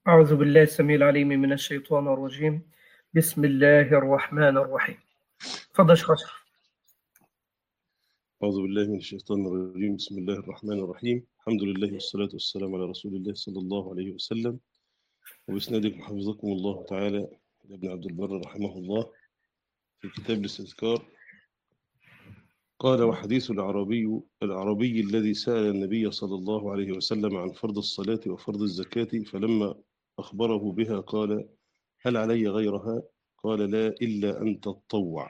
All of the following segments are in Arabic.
أعوذ بالله السميع العليم من الشيطان الرجيم. بسم الله الرحمن الرحيم. تفضل شيخ أشرف. أعوذ بالله من الشيطان الرجيم. بسم الله الرحمن الرحيم. الحمد لله والصلاة والسلام على رسول الله صلى الله عليه وسلم. وبإسنادكم حفظكم الله تعالى إلى ابن عبد البر رحمه الله في كتاب الاستذكار قال: وحديث الأعرابي الذي سأل النبي صلى الله عليه وسلم عن فرض الصلاة وفرض الزكاة، فلما أخبره بها قال: هل علي غيرها؟ قال: لا، إلا أن تتطوع.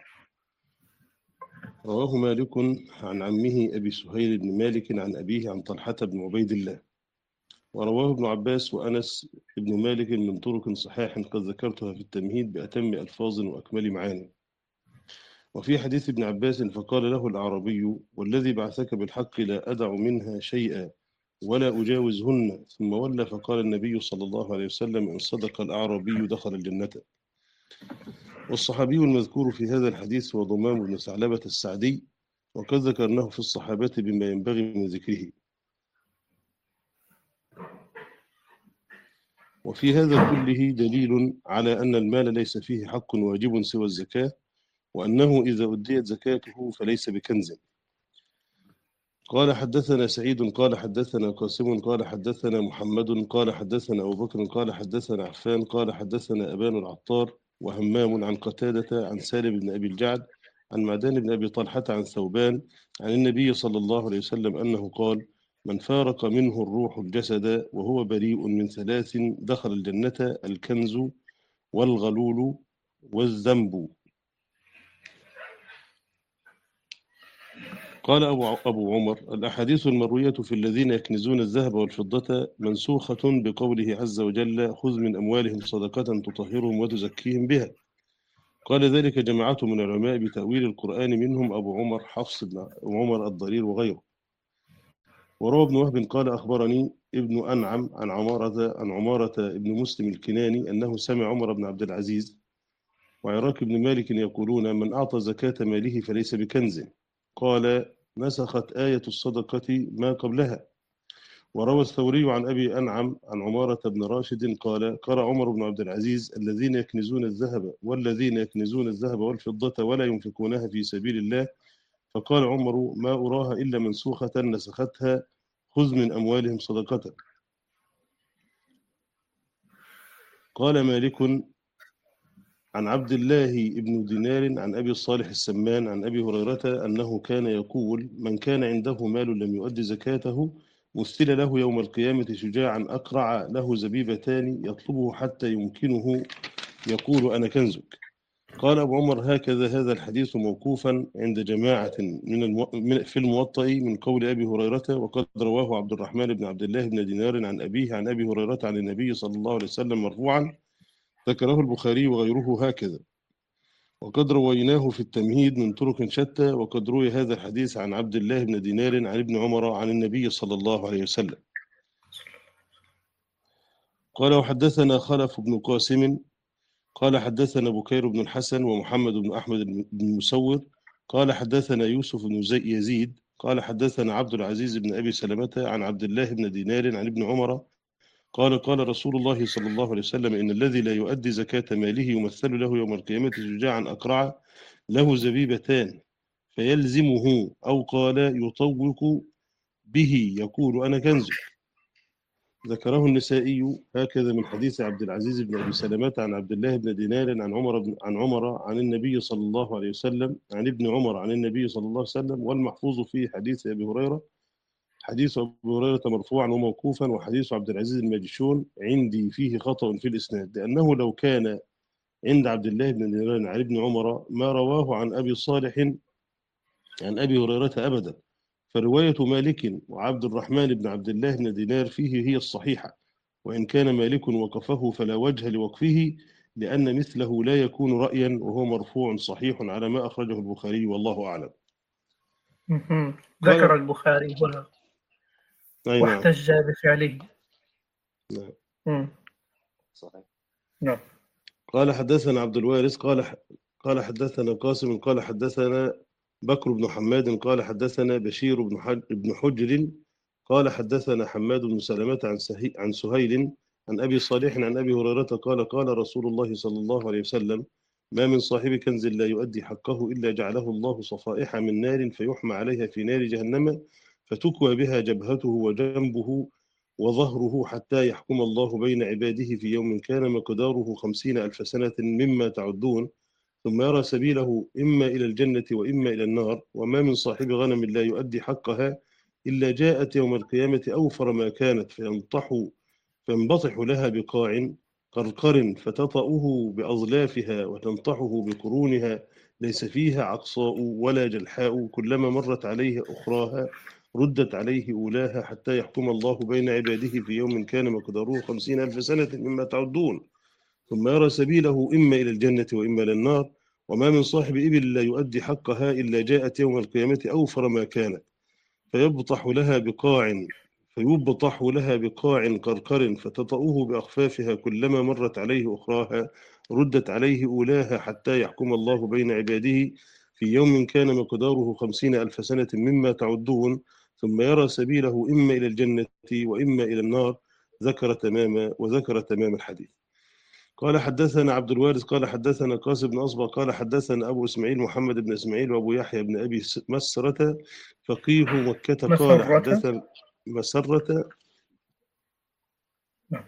رواه مالك عن عمه أبي سهيل بن مالك عن أبيه عن طلحة بن عبيد الله. ورواه ابن عباس وأنس بن مالك من طرق صحاح قد ذكرتها في التمهيد بأتم ألفاظ وأكمل معاني. وفي حديث ابن عباس: فقال له الأعرابي: والذي بعثك بالحق لا أدع منها شيئا ولا أجاوزهن. ثم ولى فقال النبي صلى الله عليه وسلم: إن صدق الأعرابي دخل الجنة. والصحابي المذكور في هذا الحديث هو ضمام بن ثعلبة السعدي، وقد ذكرناه في الصحابة بما ينبغي من ذكره. وفي هذا كله دليل على أن المال ليس فيه حق واجب سوى الزكاة، وأنه إذا أديت زكاته فليس بكنز. قال: حدثنا سعيد قال حدثنا قاسم قال حدثنا محمد قال حدثنا أبو بكر قال حدثنا عفان قال حدثنا أبان العطار وهمام عن قتادة عن سالم بن أبي الجعد عن معدان بن أبي طلحة عن ثوبان عن النبي صلى الله عليه وسلم أنه قال: من فارق منه الروح الجسد وهو بريء من ثلاث دخل الجنة: الكنز والغلول والذنب. قال أبو عمر: الأحاديث المروية في الذين يكنزون الذهب والفضة منسوخة بقوله عز وجل: خذ من أموالهم صدقة تطهرهم وتزكيهم بها. قال ذلك جماعة من العلماء بتأويل القرآن، منهم أبو عمر حفص بن عمر الضرير وغيره. وروى ابن وهب قال: أخبرني ابن أنعم عن عمارة ابن مسلم الكناني أنه سمع عمر بن عبد العزيز وعراك بن مالك يقولون: من أعطى زكاة ماله فليس بكنز. قال: نسخت آية الصدقة ما قبلها. وروى الثوري عن أبي أنعم عن عمارة بن راشد قال: قرأ عمر بن عبد العزيز: الذين يكنزون الذهب والفضة ولا ينفقونها في سبيل الله. فقال عمر: ما أراها إلا منسوخة نسختها: خذ من أموالهم صدقة. قال مالك عن عبد الله بن دينار عن أبي الصالح السمان عن أبي هريرة أنه كان يقول: من كان عنده مال لم يؤد زكاته مثل له يوم القيامة شجاعا أقرع له زبيبتان يطلبه حتى يمكنه يقول: أنا كنزك. قال أبو عمر: هكذا هذا الحديث موقوفا عند جماعة في الموطأ من قول أبي هريرة، وقد رواه عبد الرحمن بن عبد الله بن دينار عن أبيه عن أبي هريرة عن النبي صلى الله عليه وسلم مرفوعا، ذكره البخاري وغيره هكذا. وقد رويناه في التمهيد من طرق شتى، وقد روي هذا الحديث عن عبد الله بن دينار عن ابن عمر عن النبي صلى الله عليه وسلم. قال: وحدثنا خلف بن قاسم قال حدثنا بكير بن الحسن ومحمد بن أحمد بن مسور قال حدثنا يوسف بن يزيد قال حدثنا عبد العزيز بن أبي سلمة عن عبد الله بن دينار عن ابن عمر قال: قال رسول الله صلى الله عليه وسلم: إن الذي لا يؤدي زكاة ماله يمثل له يوم القيامة شجاعا أقرع له زبيبتان فيلزمه، أو قال يطوق به يقول: أنا كنزك. ذكره النسائي هكذا من حديث عبد العزيز بن أبي سلمة عن عبد الله بن دينار عن عمر عن النبي صلى الله عليه وسلم عن ابن عمر عن النبي صلى الله عليه وسلم. والمحفوظ في حديث أبي هريرة حديث أبي هريرة مرفوعا وموقوفا، وحديث عبد العزيز الماجشون عندي فيه خطأ في الإسناد، لأنه لو كان عند عبد الله بن دينار عن ابن عمر ما رواه عن أبي صالح عن أبي هريرة أبدا. فرواية مالك وعبد الرحمن بن عبد الله بن دينار فيه هي الصحيحة، وإن كان مالك وقفه فلا وجه لوقفه، لأن مثله لا يكون رأيا، وهو مرفوع صحيح على ما أخرجه البخاري، والله أعلم. ذكر قال: البخاري هنا أي نعم. واحتج بفعله. نعم. مم. صحيح. نعم. قال: حدثنا عبد الوارث قال حدثنا قاسم قال حدثنا بكر بن حماد قال حدثنا بشير بن حجر قال حدثنا حماد بن سلمة عن سهيل عن أبي صالح عن أبي هريرة قال قال رسول الله صلى الله عليه وسلم: ما من صاحب كنز لا يؤدي حقه إلا جعله الله صفائح من نار فيحمى عليها في نار جهنم فتكوى بها جبهته وجنبه وظهره حتى يحكم الله بين عباده في يوم كان مقداره 50,000 سنة مما تعدون، ثم يرى سبيله إما إلى الجنة وإما إلى النار. وما من صاحب غنم لا يؤدي حقها إلا جاءت يوم القيامة أوفر ما كانت فينبطح لها بقاع قرقر فتطأه بأظلافها وتنطحه بقرونها، ليس فيها عقصاء ولا جلحاء، كلما مرت عليه أخراها ردت عليه أولاها حتى يحكم الله بين عباده في يوم كان مقداره 50,000 سنة مما تعدون، ثم يرى سبيله إما إلى الجنة وإما إلى النار. وما من صاحب إبل لا يؤدي حقها إلا جاءت يوم القيامة أوفر ما كانت فيبطح لها بقاع فيبطح لها بقاع قرقر فتطأه بأخفافها، كلما مرت عليه أخراها ردت عليه أولاها حتى يحكم الله بين عباده في يوم كان مقداره 50,000 سنة مما تعدون، ثم يرى سبيله إما إلى الجنة وإما إلى النار. وذكر تمام الحديث. قال حدثنا عبد الوارث قال حدثنا قاسم بن أصبغ قال حدثنا أبو إسماعيل محمد بن إسماعيل وأبو يحيى بن أبي مسرة فقيه مكة قال مسرة. حدثنا مسرة نعم.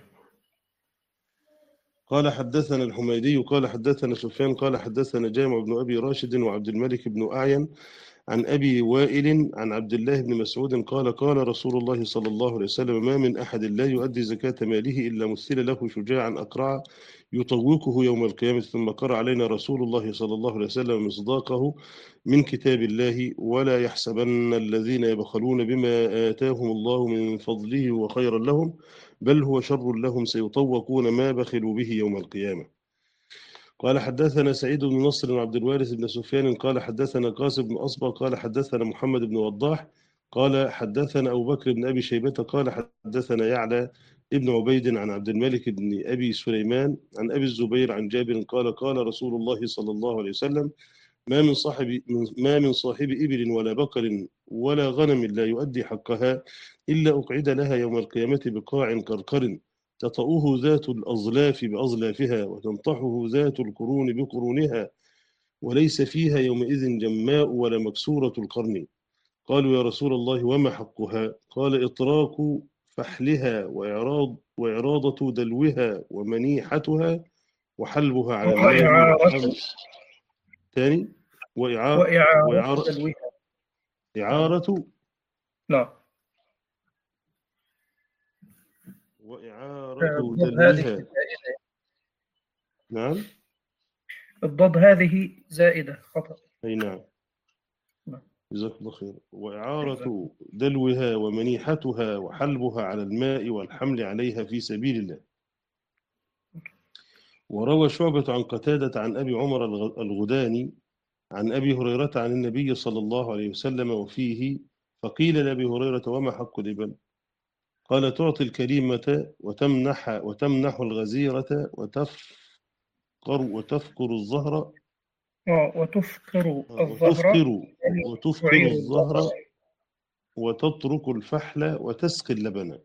قال حدثنا الحميدي قال حدثنا سفيان قال حدثنا جامع بن أبي راشد وعبد الملك بن أعين عن أبي وائل عن عبد الله بن مسعود قال قال رسول الله صلى الله عليه وسلم: ما من أحد لا يؤدي زكاة ماله إلا مثل له شجاعا أقرع يطوقه يوم القيامة. ثم قرأ علينا رسول الله صلى الله عليه وسلم مصداقه من كتاب الله: ولا يحسبن الذين يبخلون بما آتاهم الله من فضله وخيرا لهم، بل هو شر لهم، سيطوقون ما بخلوا به يوم القيامة. قال حدثنا سعيد بن نصر وعبد الوارث بن سفيان قال حدثنا قاسم بن أصبغ قال حدثنا محمد بن وضاح قال حدثنا أبو بكر بن أبي شيبة قال حدثنا يعلى ابن عبيد عن عبد الملك بن أبي سليمان عن أبي الزبير عن جابر قال قال رسول الله صلى الله عليه وسلم: ما من صاحب إبل ولا بقر ولا غنم لا يؤدي حقها إلا أقعد لها يوم القيامة بقاع قرقر تطأه ذات الأظلاف بأظلافها وتنطحه ذات القرون بقرونها، وليس فيها يومئذ جماء ولا مكسورة القرن. قالوا يا رسول الله وما حقها؟ قال إطراق فحلها وإعراضة دلوها ومنيحتها وحلبها على الماء وإعارة والحمل. ثاني وإعارة وإعارة دلوها. إعارة نعم. وإعارة الضاد هذه دلوها. زائدة. نعم. الضاد هذه زائدة خطأ. أي نعم. نعم. جزاك الله خير. جزاك. وإعارة دلوها ومنيحتها وحلبها على الماء والحمل عليها في سبيل الله. وروى شعبة عن قتادة عن أبي عمر الغداني عن أبي هريرة عن النبي صلى الله عليه وسلم وفيه: فقيل لأبي هريرة وما حق الإبل؟ قال تعطي الكريمة وتمنح الغزيرة وتفقر الظهر وتفقر الظهر وتفقر يعني وتفقر تعير الظهر الظهر. وتترك الفحل وتسقي اللبن.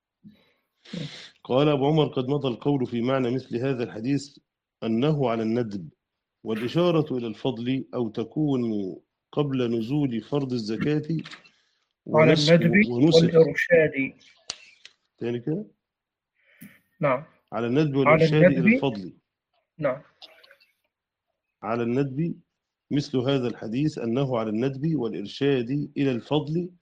قال أبو عمر قد مضى القول في معنى مثل هذا الحديث أنه على الندب، والإشارة إلى الفضل أو تكون قبل نزول فرض الزكاة على الندب ونسخ. والإرشاد. تاني كده. نعم. على الندب على والإرشاد إلى الندب. الفضل. نعم. على الندب مثل هذا الحديث أنه على الندب والإرشاد إلى الفضل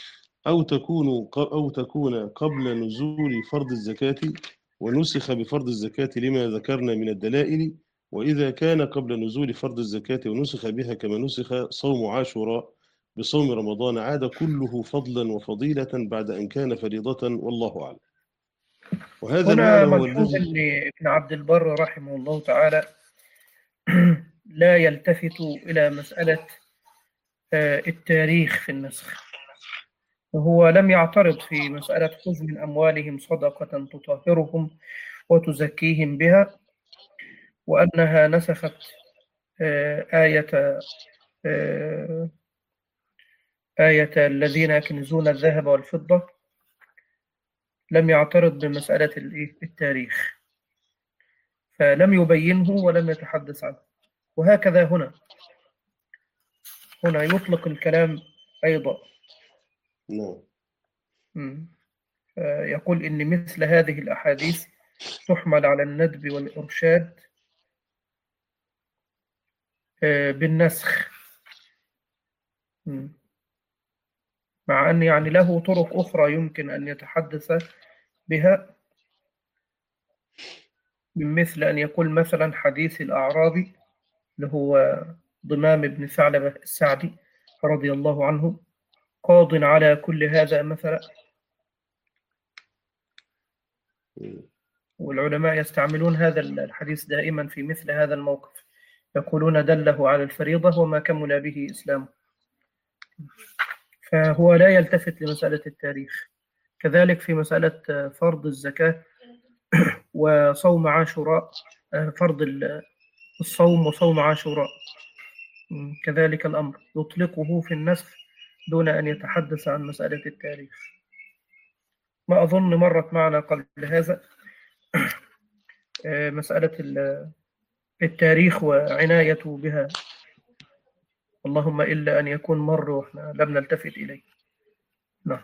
أو تكون قبل نزول فرض الزكاة ونسخ بفرض الزكاة لما ذكرنا من الدلائل. وإذا كان قبل نزول فرض الزكاة ونسخ بها كما نسخ صوم عاشوراء بصوم رمضان عاد كله فضلا وفضيلة بعد أن كان فريضة، والله أعلم. وهذا هنا المعنى هو ملحوظ الذي أن ابن عبد البر رحمه الله تعالى لا يلتفت إلى مسألة التاريخ في النسخ، وهو لم يعترض في مسألة خذ من أموالهم صدقة تطهرهم وتزكيهم بها، وأنها نسخت آية الذين يكنزون الذهب والفضة، لم يعترض بمسألة التاريخ، فلم يبينه ولم يتحدث عنه. وهكذا هنا يطلق الكلام أيضا. نعم. يقول إن مثل هذه الأحاديث تحمل على الندب والإرشاد بالنسخ، مع أن يعني له طرق أخرى يمكن أن يتحدث بها، من مثل أن يقول مثلا حديث الأعرابي اللي هو ضمام بن ثعلبة السعدي رضي الله عنه، قاض على كل هذا مثلا. والعلماء يستعملون هذا الحديث دائما في مثل هذا الموقف، يقولون دله على الفريضة وما كمل به إسلامه. فهو لا يلتفت لمسألة التاريخ. كذلك في مسألة فرض الزكاة وصوم عاشوراء، فرض الصوم وصوم عاشوراء، كذلك الأمر يطلقه في النسخ دون أن يتحدث عن مسألة التاريخ. ما أظن مرت معنا قبل هذا مسألة التاريخ وعناية بها، اللهم إلا أن يكون مر وإحنا لم نلتفت إليه. نعم.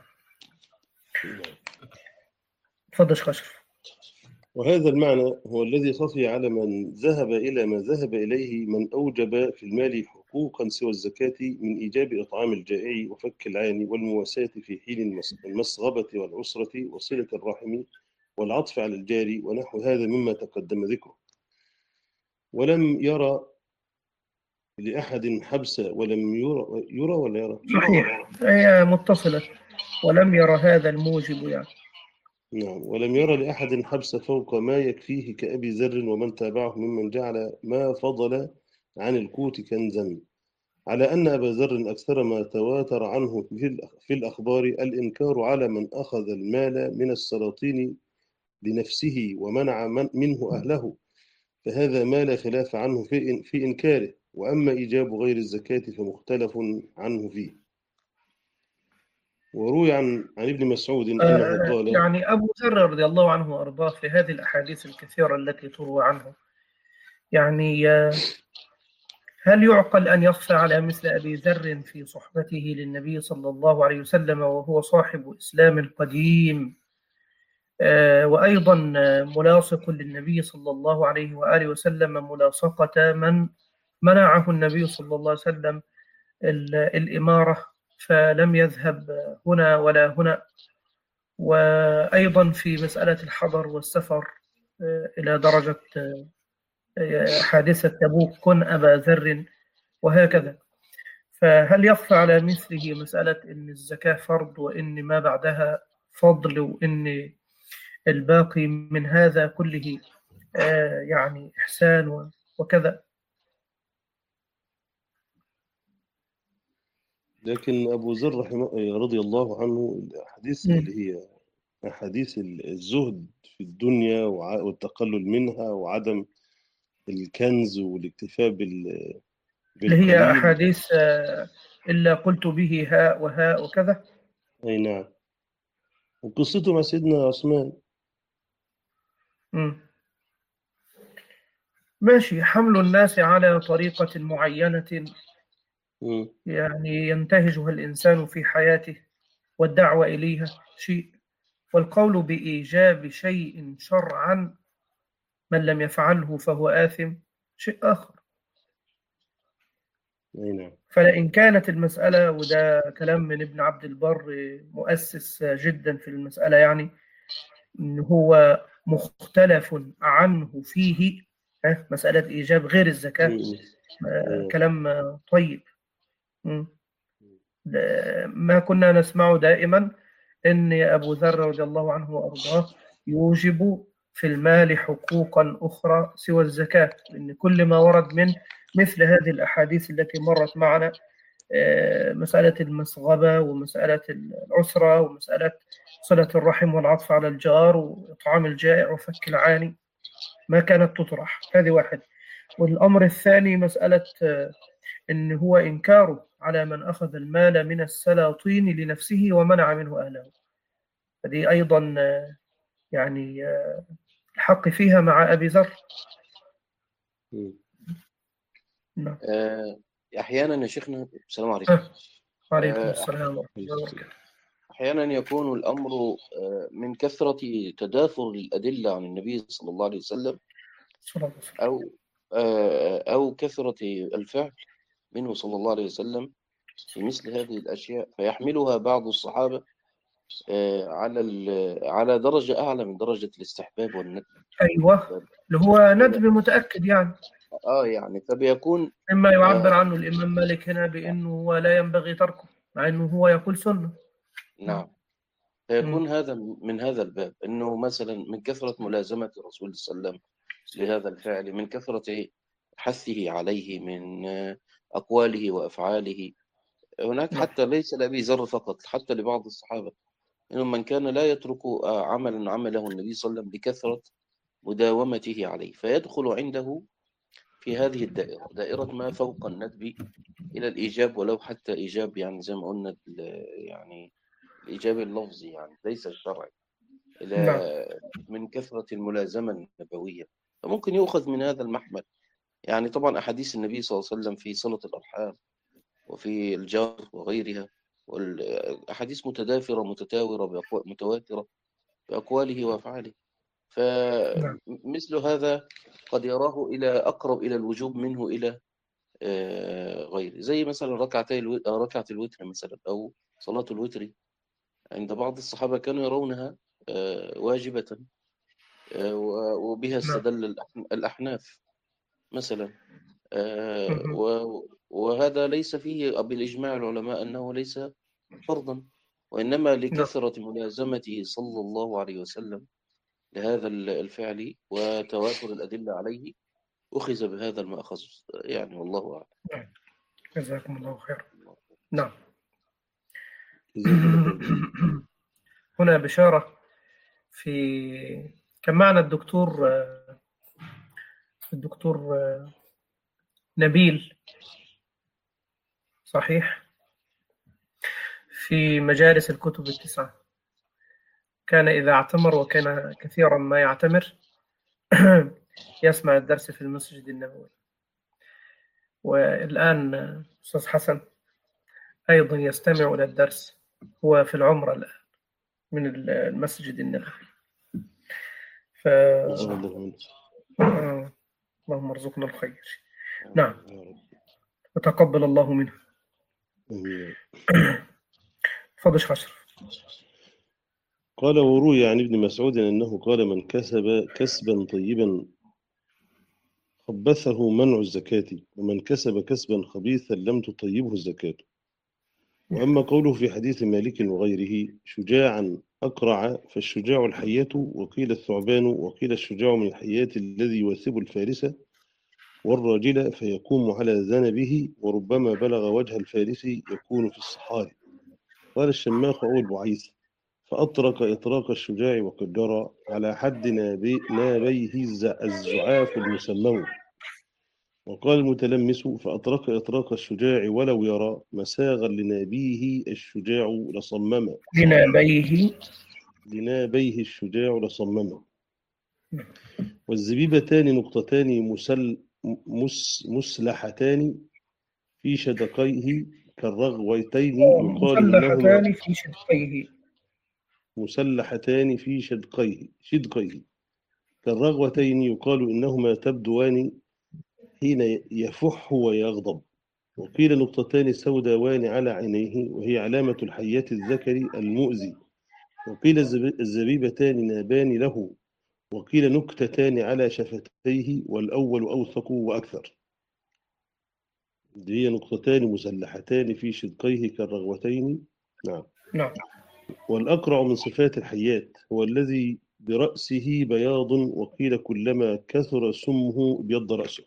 تفضل خشف. وهذا المعنى هو الذي خفي على من ذهب إلى ما ذهب إليه من أوجب في المال حقوقا سوى الزكاة من إيجاب إطعام الجائع وفك العاني والمواساة في حين المسغبة والعسرة وصلة الرحم والعطف على الجاري ونحو هذا مما تقدم ذكره. ولم يرى لأحد حبس ولم يرى ولا يرى؟ صحيح، هي متصلة. ولم يرى هذا الموجب يعني. نعم. ولم يرى لأحد حبس فوق ما يكفيه كأبي ذر ومن تابعه ممن جعل ما فضل عن القوت كنزا، على أن أبا ذر أكثر ما تواتر عنه في الأخبار الإنكار على من أخذ المال من السلاطين لنفسه ومنع منه أهله، فهذا ما لا خلاف عنه في إنكاره. وأما إيجاب غير الزكاة فمختلف عنه فيه. وروي عن ابن مسعود أنه قال يعني أبو ذر رضي الله عنه وأرضاه في هذه الأحاديث الكثيرة التي تروى عنه، يعني هل يعقل أن يخفى على مثل أبي ذر في صحبته للنبي صلى الله عليه وسلم وهو صاحب إسلام قديم، وأيضا ملاصق للنبي صلى الله عليه وآله وسلم ملاصقة من منعه النبي صلى الله عليه وسلم الإمارة فلم يذهب هنا ولا هنا، وأيضا في مسألة الحضر والسفر إلى درجة حادثة تبوك كن أبا ذر وهكذا. فهل يخفى على مثله مسألة أن الزكاة فرض وأن ما بعدها فضل وأن الباقي من هذا كله يعني إحسان وكذا؟ لكن أبو ذر رضي الله عنه الأحاديث اللي هي أحاديث الزهد في الدنيا والتقلل منها وعدم الكنز والاكتفاء بالقليل، اللي هي أحاديث إلا قلت به هاء وهاء وكذا. أي نعم. وقصته مع سيدنا عثمان. ماشي. حمل الناس على طريقة معينة يعني ينتهجها الإنسان في حياته والدعوة إليها شيء، والقول بإيجاب شيء شرعا من لم يفعله فهو آثم شيء آخر. فلئن كانت المسألة، وده كلام من ابن عبد البر مؤسس جدا في المسألة، يعني إن هو مختلف عنه فيه مسألة إيجاب غير الزكاة، كلام طيب. ما كنا نسمع دائما أن أبو ذر رضي الله عنه وأرضاه يوجب في المال حقوقا أخرى سوى الزكاة، لأن كل ما ورد من مثل هذه الأحاديث التي مرت معنا، مسألة المسغبة ومسألة العسرة ومسألة صلة الرحم والعطف على الجار وإطعام الجائع وفك العاني، ما كانت تطرح. هذه واحد. والأمر الثاني مسألة إن هو إنكاره على من أخذ المال من السلاطين لنفسه ومنع منه أهله. هذه أيضا يعني الحق فيها مع أبي ذر. نعم. أحيانا يا شيخنا، السلام عليكم. وعليكم السلام ورحمة الله وبركاته. أحيانا يكون الأمر من كثرة تداثر الأدلة عن النبي صلى الله عليه وسلم، أو كثرة الفعل منه صلى الله عليه وسلم في مثل هذه الأشياء، فيحملها بعض الصحابة على درجة أعلى من درجة الاستحباب والندب. أيوة، اللي هو ندب متأكد يعني. يعني فبيكون مما يعبر عنه الإمام مالك هنا بأنه هو لا ينبغي تركه، مع أنه هو يقول سنة. نعم. فيكون هذا من هذا الباب، أنه مثلا من كثرة ملازمة الرسول صلى الله عليه وسلم لهذا الفعل، من كثرة حثه عليه، من أقواله وأفعاله. هناك حتى ليس لأبي ذر فقط، حتى لبعض الصحابة، إنهم من كان لا يترك عملا عمله النبي صلى الله عليه وسلم لكثرة مداومته عليه، فيدخل عنده في هذه الدائرة، دائرة ما فوق الندب إلى الإيجاب، ولو حتى إيجاب يعني زي ما قلنا يعني الإيجاب اللفظي، يعني ليس الشرعي، إلى من كثرة الملازمة النبوية. فممكن يؤخذ من هذا المحمل. يعني طبعا أحاديث النبي صلى الله عليه وسلم في صلة الأرحام وفي الجار وغيرها، والأحاديث متدافرة متتاورة متواترة بأقواله وأفعاله. فمثل هذا قد يراه إلى أقرب إلى الوجوب منه إلى غيره، زي مثلا ركعة الوتر مثلا، أو صلاة الوتر عند بعض الصحابة كانوا يرونها واجبة، وبها استدل الأحناف مثلا. وهذا ليس فيه بالإجماع العلماء أنه ليس فرضا، وإنما لكثرة ملازمته صلى الله عليه وسلم لهذا الفعل وتواتر الأدلة عليه أخذ بهذا المأخذ، يعني والله أعلم. جزاكم الله خير. نعم. هنا بشارة كان معنا الدكتور نبيل، صحيح، في مجالس الكتب التسعة. كان إذا اعتمر، وكان كثيرا ما يعتمر، يسمع الدرس في المسجد النبوي. والآن أستاذ حسن أيضا يستمع إلى الدرس، هو في العمرة الآن من المسجد النبوي. اللهم ارزقنا الخير. نعم، وتقبل الله منه. تفضل شيخ أشرف. قال: وروي عن ابن مسعود أنه قال: من كسب كسبا طيبا خبثه منع الزكاة، ومن كسب كسبا خبيثا لم تطيبه الزكاة. وأما قوله في حديث مالك وغيره: شجاعا أقرع، فالشجاع الحية، وقيل الثعبان، وقيل الشجاع من الحيات الذي يوثب الفارس والراجل فيقوم على ذنبه، وربما بلغ وجه الفارس يكون في الصحاري. قال الشماخ أو البعيث: فأطرق إطراق الشجاع وقد جرى على حد نابيه الزعاف المسمم. وقال المتلمس: فأطرق إطراق الشجاع ولو يرى مساغا لنابيه الشجاع لصمم. لنابيه الشجاع لصمم. والزبيبتان نقطتان مسلحتان في شدقيه كالرغوتين يقال إنهما مسلحتان في شدقيه كالرغوتين يقال إنهما تبدوان حين يفح ويغضب. وقيل نقطتان سوداوان على عينيه، وهي علامة الحياة الذكر المؤذي. وقيل الزبيبتان نابان له. وقيل نكتتان على شفتيه، والأول أوثق وأكثر. هي نقطتان مسلحتان في شدقيه كالرغوتين. نعم. والأقرع من صفات الحيات هو الذي برأسه بياض، وقيل كلما كثر سمه ابيض رأسه.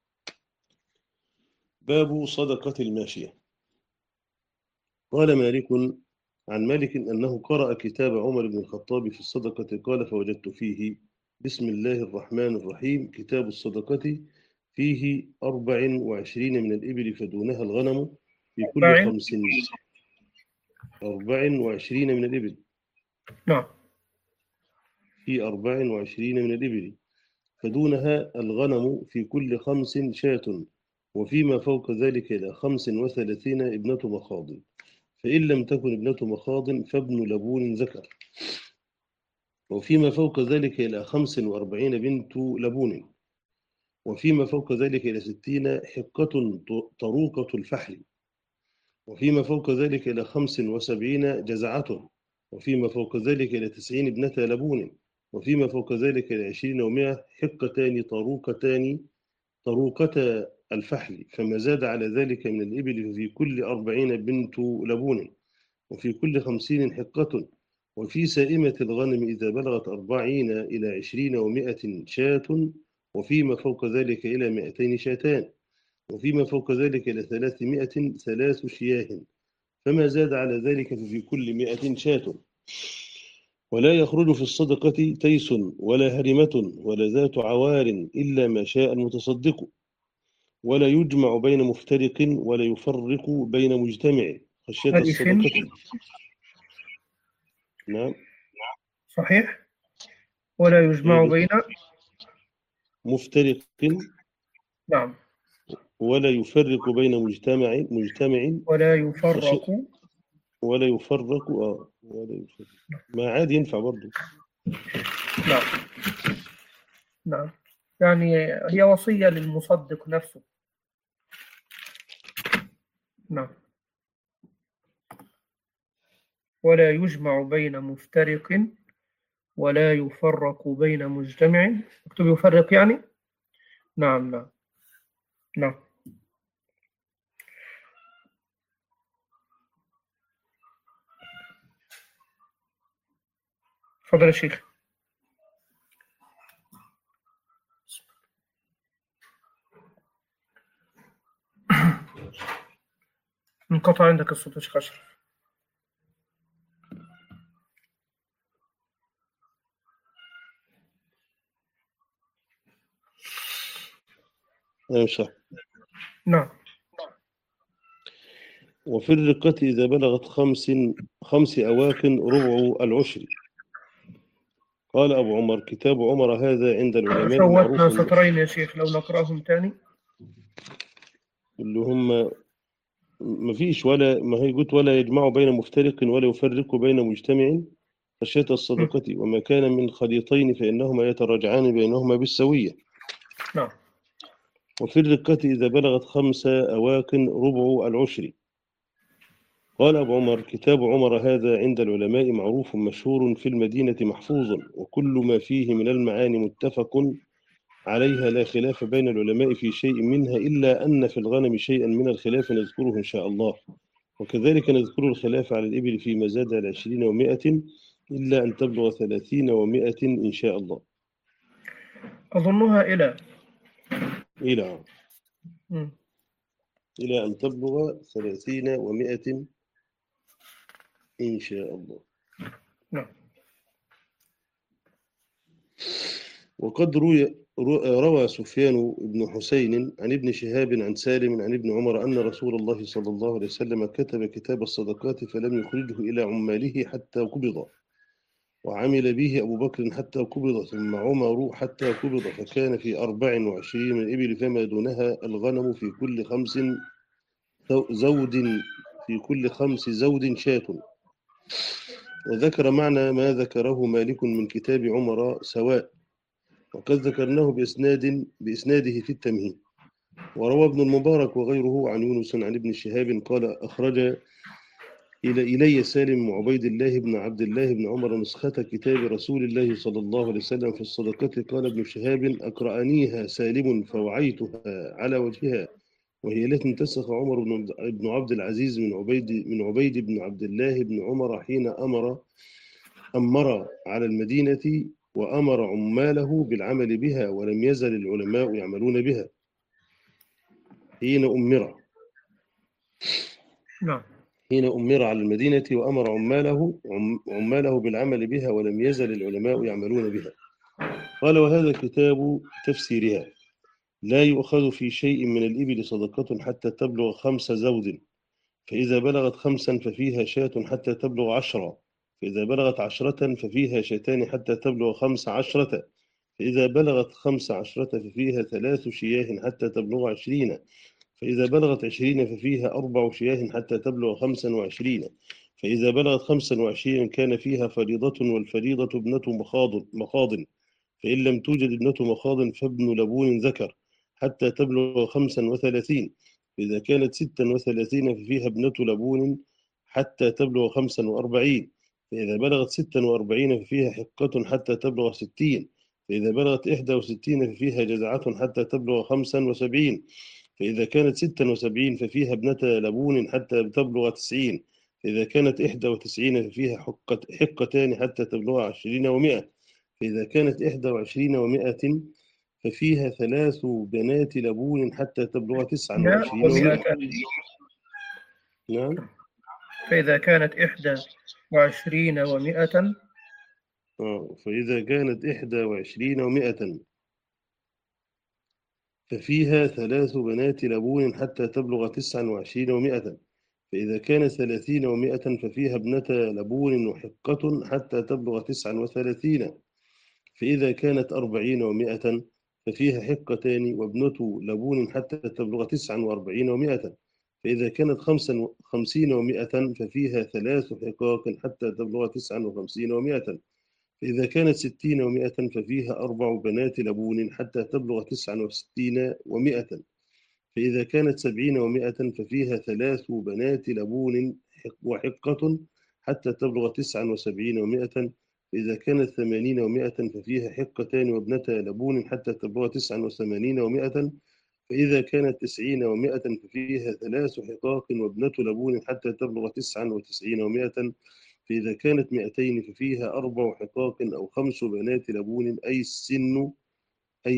باب صدقة الماشية. قال مالك عن مالك أنه قرأ كتاب عمر بن الخطاب في الصدقة، قال: فوجدت فيه: بسم الله الرحمن الرحيم، كتاب الصدقة، فيه 24 من الإبل فدونها الغنم في كل 5. 24 من الإبل نعم. في 24 من الإبل، فدونها الغنم في كل 5 شاة، وفيما فوق ذلك إلى 35 ابنة مخاض، فإن لم تكن ابنة مخاض فابن لبون ذكر، وفيما فوق ذلك إلى 45 بنت لبون، وفيما فوق ذلك إلى 60 حقة طروقة الفحل، وفيما فوق ذلك إلى 75 جزعة، وفيما فوق ذلك إلى 90 ابنة لبون، وفيما فوق ذلك إلى 20 و100 حقتان طروقة الفحل، فما زاد على ذلك من الإبل ففي كل 40 بنت لبون، وفي كل 50 حقة، وفي سائمة الغنم إذا بلغت 40 إلى 20 و100 شاة، وفيما فوق ذلك إلى 200 شاتان، وفيما فوق ذلك إلى 300 3 شياه، فما زاد على ذلك ففي كل 100 شاة. ولا يخرج في الصدقة تيس ولا هرمة ولا ذات عوار إلا ما شاء المتصدق، ولا يجمع بين مفترق ولا يفرق بين مجتمع خشية ألف. الصدقة. نعم صحيح. ولا يجمع بين. مفترق نعم. ولا يفرق بين مجتمع ولا يفرق. ولا يفرق ولا يفرق. ما عاد ينفع برضه. نعم. نعم، يعني هي وصية للمصدق نفسه. نعم. ولا يجمع بين مفترق ولا يفرق بين مجتمع. اكتب يفرق يعني. نعم نعم نعم. تفضل يا شيخ. انقطع عندك الصوت يا شيخ أشرف. صح. نعم. وفي الرقة إذا بلغت 5 أواكن ربع العشر. قال أبو عمر: كتاب عمر هذا عند العلماء فوتنا معروف. سطرين يا شيخ، لو نقرأهم تاني. اللي هم ما فيش ولا ما هي قلت ولا يجمع بين مفترق ولا يفرق بين مجتمع خشية الصدقة، وما كان من خليطين فإنهما يتراجعان بينهما بالسوية. نعم. وفي الرقة إذا بلغت 5 أواكن ربع العشر. قال أبو عمر: كتاب عمر هذا عند العلماء معروف مشهور في المدينة محفوظ، وكل ما فيه من المعاني متفق عليها لا خلاف بين العلماء في شيء منها، إلا أن في الغنم شيئا من الخلاف نذكره إن شاء الله، وكذلك نذكر الخلاف على الإبل فيما زاد على 20 و100 إلا أن تبلغ 30 و100 إن شاء الله. أظنها إلى إلى أن تبلغ 30 و100 إن شاء الله. نعم. وقد روى سفيان بن حسين عن ابن شهاب عن سالم عن ابن عمر أن رسول الله صلى الله عليه وسلم كتب كتاب الصدقات فلم يخرجه إلى عماله حتى قبض، وعمل به أبو بكر حتى قبض، ثم عمر حتى قبض، فكان في 24 من الإبل، فما دونها الغنم في كل 5 زود شاة. وذكر معنى ما ذكره مالك من كتاب عمر سواء، وقد ذكرناه بإسناده في التمهيد. وروى ابن المبارك وغيره عن يونس عن ابن شهاب قال: أخرج إلي سالم وعبيد الله بن عبد الله بن عمر نسخة كتاب رسول الله صلى الله عليه وسلم في الصدقة. قال ابن شهاب: أقرأنيها سالم فوعيتها على وجهها، وهي التي انتسخ عمر بن عبد العزيز من عبيد بن عبد الله بن عمر حين أمر على المدينة وأمر عماله بالعمل بها، ولم يزل العلماء يعملون بها حين أمر على المدينة وأمر عماله بالعمل بها، ولم يزل العلماء يعملون بها. قال: وهذا كتاب تفسيرها. لا يؤخذ في شيء من الإبل صدقة حتى تبلغ 5 زود، فإذا بلغت 5 ففيها شاة حتى تبلغ 10، فإذا بلغت 10 ففيها شاتان حتى تبلغ 15، فإذا بلغت 15 ففيها 3 شياه حتى تبلغ 20، فإذا بلغت 20 ففيها 4 شياه حتى تبلغ 25، فإذا بلغت 25 كان فيها فريضة، والفريضة ابنة مخاض، فإن لم توجد ابنة مخاض فابن لبون ذكر حتى تبلغ 35، فإذا كانت 36 ففيها ابنة لبون حتى تبلغ 45، فإذا بلغت 46 ففيها حقة حتى تبلغ 60، فإذا بلغت 61 ففيها جزعة حتى تبلغ 75، فإذا كانت 76 ففيها ابنة لبون حتى تبلغ 90، فإذا كانت 91 ففيها حقتان حتى تبلغ 20 و100، فإذا كانت 21 و100 ففيها 3 بنات لبون حتى تبلغ 29 و100. نعم. فإذا كانت 21 و100 فإذا كانت 21 و100 ففيها 3 بنات لبون حتى تبلغ 29 و100، فإذا كانت 30 و100 ففيها ابنة لبون وحقة حتى تبلغ 39، فإذا كانت 40 و100 ففيها حقتان وابنة لبون حتى تبلغ 49 و100، فإذا كانت 50 و100 ففيها 3 حقاق حتى تبلغ 59 و100، فإذا كانت 60 و100 ففيها 4 بنات لبون حتى تبلغ 69 و100، فإذا كانت 70 و100 ففيها 3 بنات لبون وحقة حتى تبلغ 79 و100، فإذا كانت 80 و100 ففيها حقتان وابنة لبون حتى تبلغ 89 و100، فإذا كانت 90 و100 ففيها 3 حقاق وابنة لبون حتى تبلغ 99 و100، فإذا كانت 200 ففيها 4 حقاق أو 5 بنات لبون أي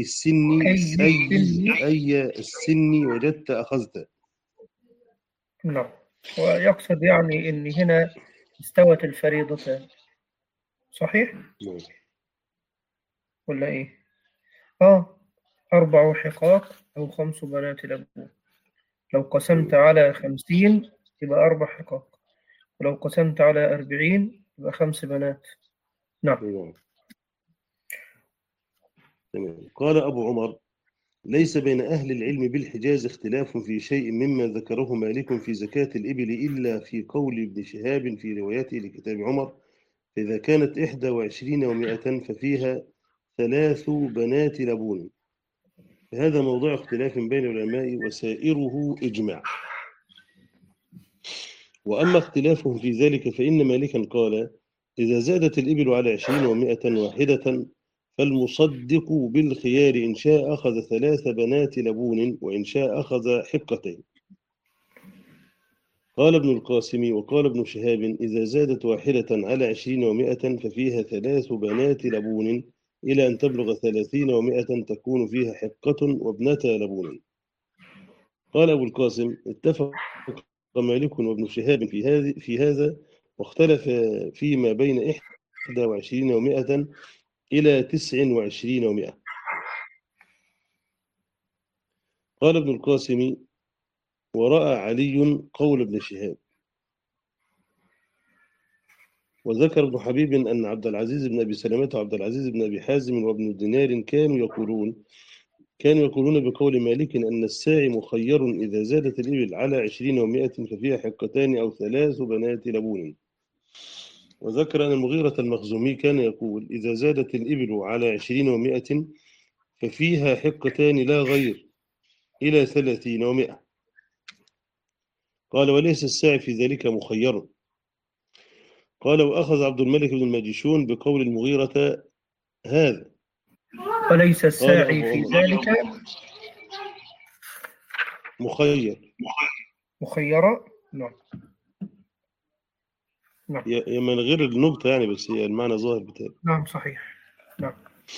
السن وجدت أخذت. نعم. ويقصد يعني إن هنا استوت الفريضتان، صحيح؟ نعم. ولا إيه؟ 4 حقاق أو 5 بنات لبون. لو قسمت على 50 يبقى 4 حقاق، ولو قسمت على 40 يبقى 5 بنات. نعم. تمام. قال أبو عمر: ليس بين أهل العلم بالحجاز اختلاف في شيء مما ذكره مالك في زكاة الإبل إلا في قول ابن شهاب في روايته لكتاب عمر: إذا كانت 21 و100 ففيها 3 بنات لبون. فهذا موضوع اختلاف بين العلماء وسائره إجماع. وأما اختلافهم في ذلك فإن مالكا قال: إذا زادت الإبل على 20 و100 واحدة فالمصدق بالخيار إن شاء أخذ 3 بنات لبون وإن شاء أخذ حقتين. قال ابن القاسم وقال ابن شهاب: إذا زادت واحدة على 20 و100 ففيها 3 بنات لبون إلى أن تبلغ 30 و100 تكون فيها حقة وابنتا لبون. قال أبو القاسم: اتفق مالك وابن شهاب في هذا، واختلف فيما بين 21 و100 إلى 29 و100. قال ابن القاسم: ورأى علي قول ابن شهاب. وذكر ابن حبيب أن عبد العزيز بن أبي سلمة وعبد العزيز بن أبي حازم وابن دينار كانوا يقولون بقول مالك أن الساعي مخير إذا زادت الإبل على 20 و100 ففيها حقتان أو 3 بنات لبون. وذكر أن المغيرة المخزومي كان يقول: إذا زادت الإبل على 20 و100 ففيها حقتان لا غير إلى 30 و100. قال: وليس الساعي في ذلك مخير. قال: وأخذ عبد الملك بن الماجشون بقول المغيرة هذا. وليس الساعي في ذلك مخيرة. نعم. من غير النبتة يعني، بس هي المعنى ظاهر بتاعي. نعم صحيح. نعم.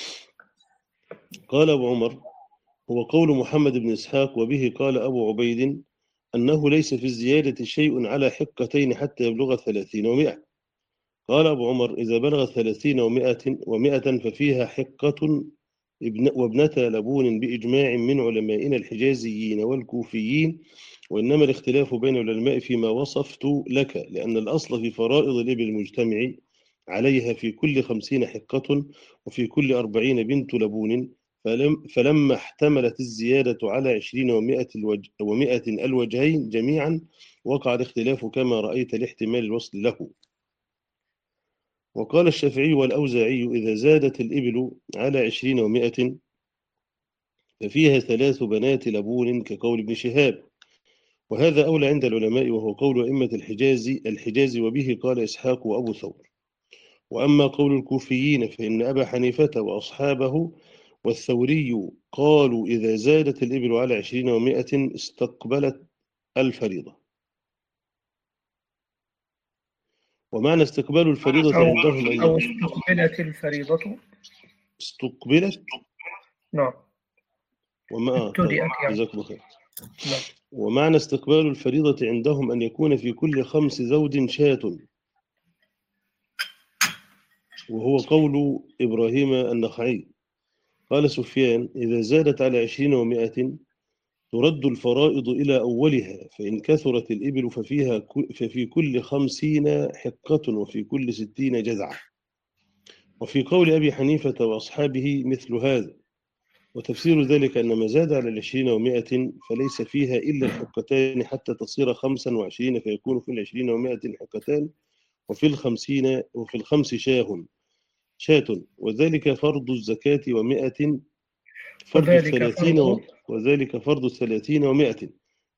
قال أبو عمر: هو قول محمد بن إسحاق، وبه قال أبو عبيد أنه ليس في الزيادة شيء على حقتين حتى يبلغ 30 و100. قال أبو عمر: إذا بلغ 30 و100 ففيها حقة وابنة لبون بإجماع من علمائنا الحجازيين والكوفيين، وإنما الاختلاف بين العلماء فيما وصفت لك، لأن الأصل في فرائض الإبل المجتمع عليها في كل 50 حقة وفي كل 40 بنت لبون، فلما احتملت الزيادة على 20 و100 الوجهين جميعا وقع الاختلاف كما رأيت لاحتمال الوصل له. وقال الشافعي والأوزاعي إذا زادت الإبل على 20 و100 ففيها 3 بنات لبون كقول ابن شهاب، وهذا أولى عند العلماء وهو قول أئمة الحجاز وبه قال إسحاق وأبو ثور. وأما قول الكوفيين فإن أبا حنيفة وأصحابه والثوري قالوا إذا زادت الإبل على 20 و100 استقبلت الفريضة. ومعنى استقبال الفريضة عندهم أو استقبلت الفريضة. استقبلت. نعم. وما ابتدأت يعني. جزاك الله خير. نعم. ومعنى استقبال الفريضة عندهم أن يكون في كل 5 زوج شاة، وهو قول إبراهيم النخعي. قال سفيان إذا زادت على 20 و100 ترد الفرائض إلى أولها، فإن كثرت الإبل ففي كل 50 حقة وفي كل 60 جذعة. وفي قول أبي حنيفة وأصحابه مثل هذا. وتفسير ذلك أن ما زاد على 20 و100 فليس فيها إلا الحقتان حتى تصير 25 فيكون في 20 و100 حقتان وفي 5 شاة، وذلك فرض الزكاة و100 فرض الثلاثين وذلك فرض 30 و100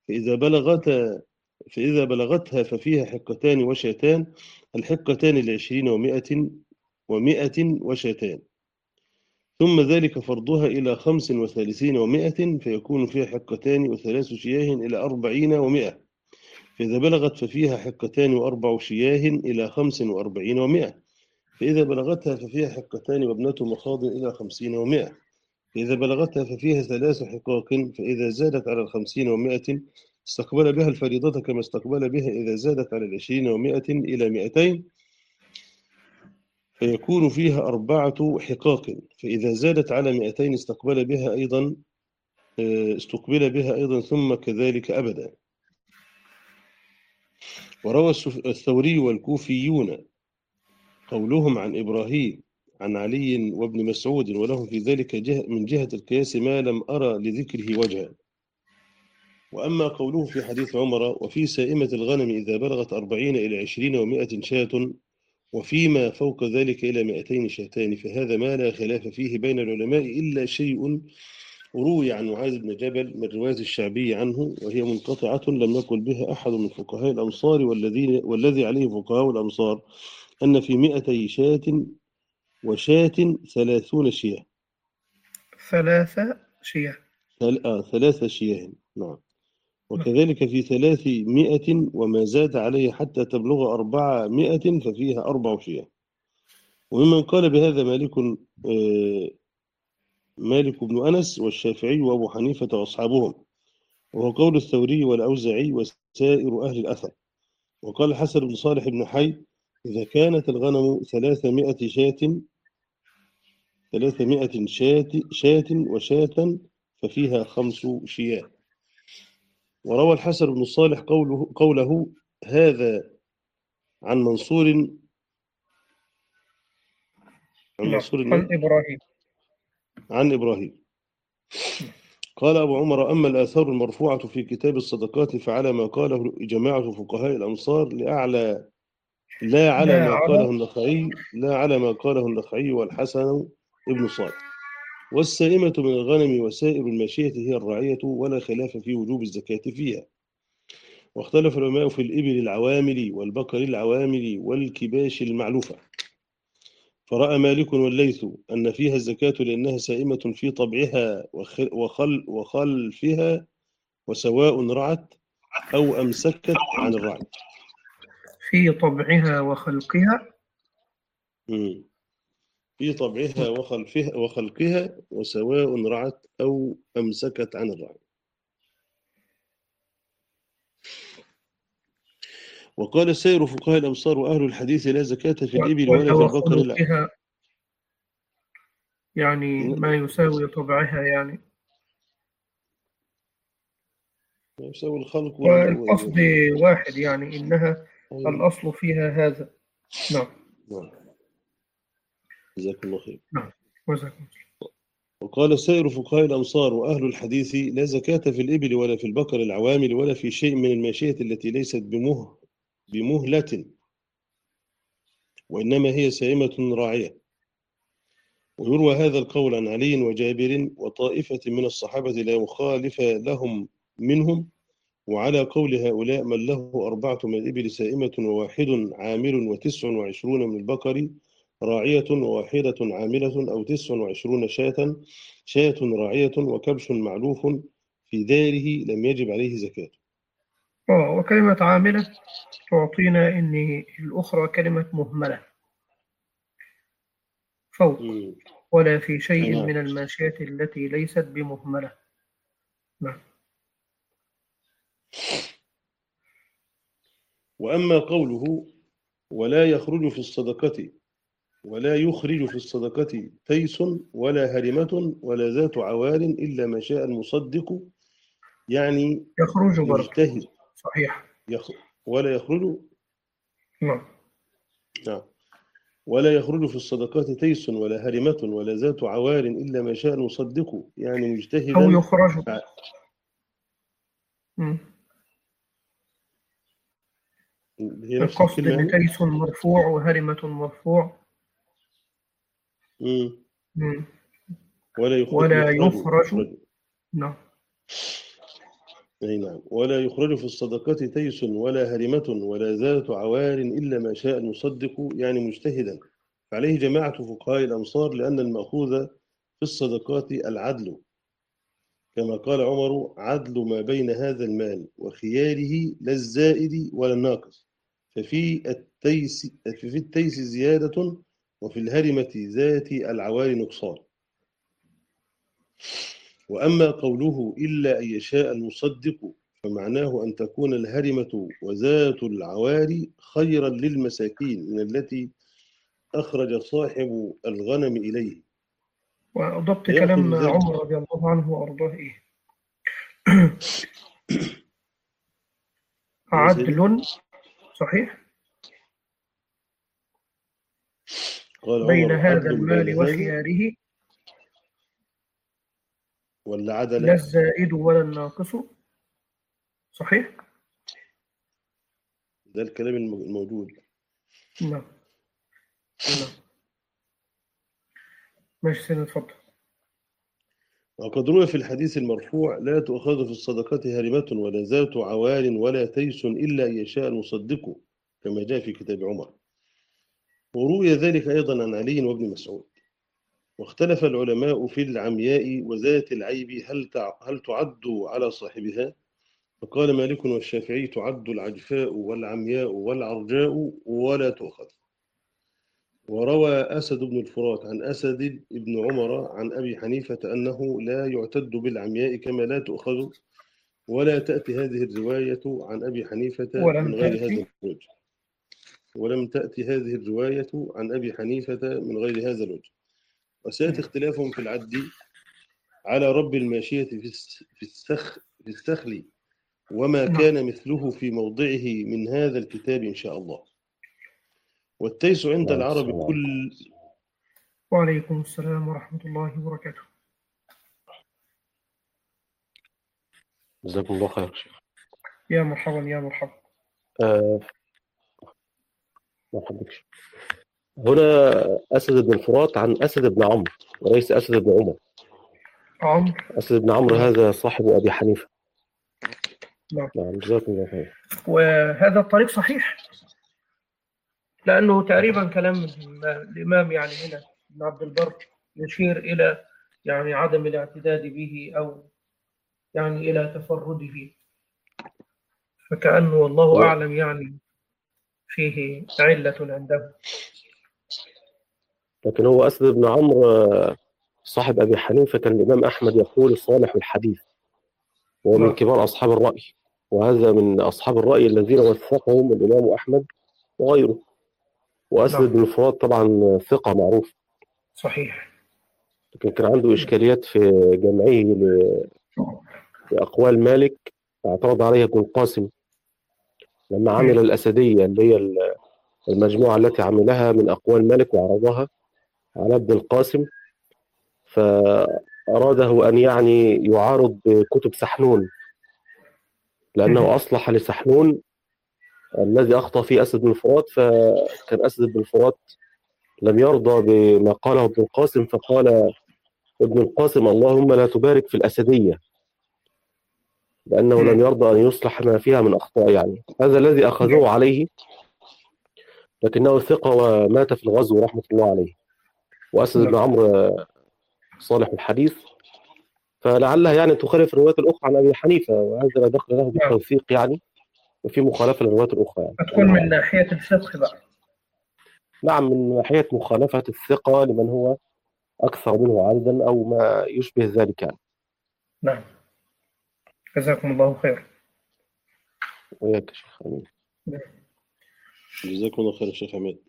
فإذا بلغتها ففيها حقتان وشاتان، الحقتان ل20 و100 وشاتان، ثم ذلك فرضها إلى 35 و100 فيكون فيها حقتان و3 شياه إلى 40 و100، فإذا بلغت ففيها حقتان و4 شياه إلى 45 و100، فإذا بلغتها ففيها حقتان وابنة مخاض إلى 50 و100، فإذا بلغتها ففيها 3 حقاق، فإذا زادت على 50 و100 استقبل بها الفريضة كما استقبل بها إذا زادت على 20 و100 إلى 200 فيكون فيها 4 حقاق، فإذا زادت على 200 استقبل بها أيضا ثم كذلك أبدا. وروى الثوري والكوفيون قولهم عن إبراهيم عن علي وابن مسعود ولهم في ذلك من جهة القياس ما لم أرى لذكره وجها. وأما قوله في حديث عمر وفي سائمة الغنم إذا بلغت 40 إلى 20 و100 شاة وفيما فوق ذلك إلى 200 شاتان فهذا ما لا خلاف فيه بين العلماء إلا شيء روي عن معاذ بن جبل من رواية الشعبي عنه وهي منقطعة لم يقل بها أحد من فقهاء الأمصار والذي عليه فقهاء الأمصار أن في 200 شاة وشاة 30 شياه. 3 شياه. 3 شياه. نعم. وكذلك في 300 وما زاد عليه حتى تبلغ 400 ففيها 4 شياه. وممن قال بهذا مالك بن أنس والشافعي وأبو حنيفة وأصحابهم، وهو قول الثوري والأوزاعي وسائر أهل الأثر. وقال الحسن بن صالح بن حي إذا كانت الغنم 300 شاة وشاة ففيها 5 شياه. وروى الحسن بن صالح قوله هذا عن منصور عن إبراهيم. قال أبو عمر أما الآثار المرفوعة في كتاب الصدقات فعلى ما قاله جماعة فقهاء الأمصار لا على ما قاله النخعي والحسن ابن صالح. والسائمة من الغنم وسائر الماشية هي الراعية ولا خلاف في وجوب الزكاة فيها. واختلف العلماء في الإبل العوامل والبقر العوامل والكباش المعلوفة، فرأى مالك والليث أن فيها الزكاة لأنها سائمة في طبعها وخلفها وسواء رعت أو أمسكت عن الرعي. في طبعها وخلقها. في طبعها وخلقها وسواء رعت أو أمسكت عن الرعي. وقال سائر فقهاء الأمصار وأهل الحديث لا زكاة في الإبل ولا في البقر لا. يعني ما يساوي طبعها يعني يساوي الخلق والقصد واحد يعني إنها الأصل فيها هذا. نعم. جزاك الله خير. نعم جزاكم. وقال سائر فقهاء الأمصار وأهل الحديث: لا زكاة في الإبل ولا في البقر العوامل ولا في شيء من الماشية التي ليست بمهلة، وإنما هي سائمة راعية. ويروى هذا القول عن علي وجابر وطائفة من الصحابة لا مخالف لهم منهم. وعلى قول هؤلاء: من له 4 من الإبل سائمة وواحد عامل و29 من البقر راعية وواحدة عاملة، أو 29 شاة راعية وكبش معلوف في داره، لم يجب عليه زكاة. وكلمة عاملة تعطينا أن الأخرى كلمة مهملة فوق، ولا في شيء نعم. من الماشية التي ليست بمهملة. نعم. وأما قوله: ولا يخرج في الصدقة تيس ولا هرمة ولا ذات عوار إلا ما شاء المصدق، يعني يخرج برضه مجتهد. صحيح. ولا يخرج. نعم. نعم. ولا يخرج في الصدقات تيس ولا هرمة ولا ذات عوار إلا ما شاء المصدق، يعني مجتهدا. أو يخرج. هي نفس القصد الكلمة أن تيس مرفوع وهرمة مرفوع. ولا يخرج. نعم. أي نعم. ولا يخرج في الصدقات تيس ولا هرمة ولا ذات عوار إلا ما شاء المصدق، يعني مجتهدا. فعليه جماعة فقهاء الأمصار، لأن المأخوذ في الصدقات العدل، كما قال عمر: عدل ما بين هذا المال وخياره لا الزائد ولا الناقص. ففي التيس زيادة، وفي الهرمة ذات العوار نقصان. وأما قوله: إلا أن يشاء المصدق، فمعناه أن تكون الهرمة وذات العوار خيرا للمساكين من التي أخرج صاحب الغنم إليه. وضبط كلام عمر رضي الله عنه وأرضاه إيه؟ عدل صحيح بين هذا المال وخياره، ولا عدل لا الزائد ولا الناقص. صحيح. ده الكلام الموجود. نعم. ماشي سيدنا اتفضل. وقد روي في الحديث المرفوع: لا تؤخذ في الصدقات هرمة ولا ذات عوار ولا تيس إلا أن يشاء المصدق، كما جاء في كتاب عمر. وروي ذلك أيضا عن علي وابن مسعود. واختلف العلماء في العمياء وذات العيب هل تعد على صاحبها؟ فقال مالك والشافعي: تعد العجفاء والعمياء والعرجاء ولا تؤخذ. وروى أسد بن الفرات عن أسد بن عمر عن أبي حنيفة أنه لا يعتد بالعمياء كما لا تؤخذ. ولا تأتي هذه الرواية عن أبي حنيفة من غير هذا الوجه. ولم تأتي هذه الرواية عن أبي حنيفة من غير هذا الوجه. وسيأتي اختلافهم في العد على رب الماشية في السخل وما كان مثله في موضعه من هذا الكتاب إن شاء الله. والتيس عند العرب كل. وعليكم السلام ورحمة الله وبركاته. جزاكم الله خير شيخ. يا مرحبا يا مرحبا. هنا أسد بن الفرات عن أسد بن عمرو وليس أسد بن عمر. أسد بن عمرو هذا صاحب أبي حنيفة. نعم جزاكم الله خير. وهذا الطريق صحيح، لأنه تقريبا كلام الإمام يعني هنا ابن عبد البر يشير إلى يعني عدم الاعتداد به أو يعني إلى تفرده، فكأنه والله أعلم يعني فيه علة عنده. لكن هو أسد بن عمرو صاحب أبي حنيفة كان الإمام أحمد يقول صالح الحديث، وهو من كبار أصحاب الرأي، وهذا من أصحاب الرأي الذين وثقهم الإمام أحمد وغيره. وأسد بن الفرات طبعا ثقة معروف صحيح، لكن كان عنده إشكاليات في جمعه لأقوال مالك، اعترض عليها ابن القاسم لما عمل الأسدية اللي هي المجموعة التي عملها من أقوال مالك وعرضها على ابن القاسم، فأراده أن يعني يعارض كتب سحنون، لأنه أصلح لسحنون الذي أخطأ فيه أسد بن الفرات، فكان أسد بن الفرات لم يرضى بما قاله ابن القاسم، فقال ابن القاسم اللهم لا تبارك في الأسدية، لأنه لم يرضى أن يصلح ما فيها من أخطاء. يعني هذا الذي أخذوه عليه، لكنه ثقة ومات في الغزو رحمة الله عليه. وأسد بن عمرو صالح الحديث، فلعلها يعني تخالف الروايات الأخرى عن أبي حنيفة، وهذا لا دخل له بالتوثيق يعني، وفي مخالفة للروايات الأخرى يعني. هتكون من ناحية الفقه بقى. نعم، من ناحية مخالفة الثقة لمن هو أكثر منه عددا أو ما يشبه ذلك يعني. نعم، جزاكم الله خير. وياك شيخ أمين. جزاكم الله خير شيخ عماد.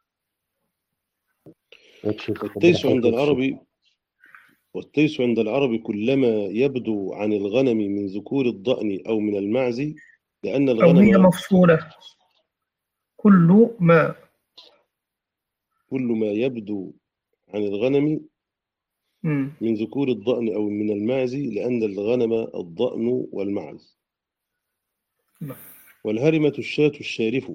والتيس عند العرب كلما يبدو عن الغنم من ذكور الضأن أو من المعز، لأن الغنم أو هي مفصولة. كل ما يبدو عن الغنم من ذكور الضأن أو من المعز، لأن الغنم الضأن والمعز. والهرمة الشاة الشارف،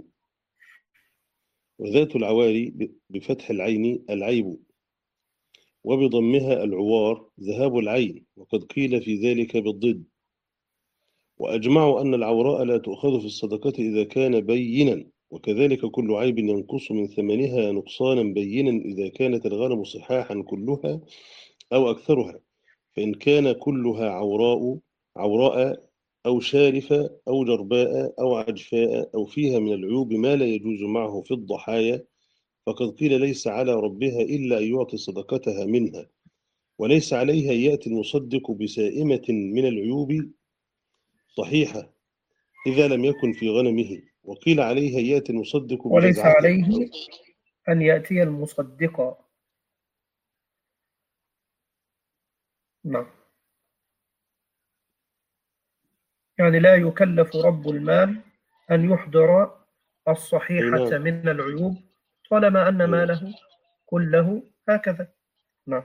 وذات العواري بفتح العين العيب، وبضمها العوار ذهاب العين، وقد قيل في ذلك بالضد. وأجمعوا أن العوراء لا تؤخذ في الصدقة إذا كان بينا، وكذلك كل عيب ينقص من ثمنها نقصانا بينا إذا كانت الغنم صحاحا كلها أو أكثرها، فإن كان كلها عوراء أو شارفة أو جرباء أو عجفاء أو فيها من العيوب ما لا يجوز معه في الضحايا، فقد قيل ليس على ربها إلا أن يعطي صدقتها منها، وليس عليها يأتي المصدق بسائمة من العيوب صحيحة إذا لم يكن في غنمه، وقيل عليها يأتي المصدق وليس بجزعة. عليه أن يأتي المصدق. نعم، يعني لا يكلف رب المال أن يحضر الصحيحة من العيوب طالما أن ماله كله هكذا. نعم،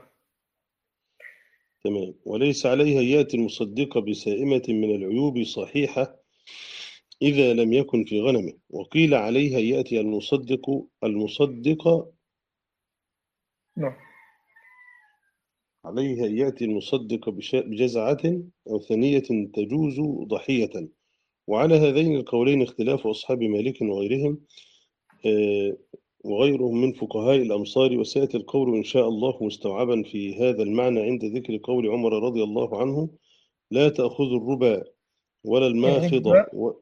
تمام. وليس عليها يأتي المصدق بسائمة من العيوب صحيحة إذا لم يكن في غنمه، وقيل عليها يأتي المصدق نعم، عليها يأتي المصدق بجزعة أو ثنية تجوز ضحية. وعلى هذين القولين اختلاف أصحاب مالك وغيرهم وغيرهم من فقهاء الأمصار، وسيأتي القول إن شاء الله مستوعبا في هذا المعنى عند ذكر قول عمر رضي الله عنه: لا تأخذ الربا ولا الماخضة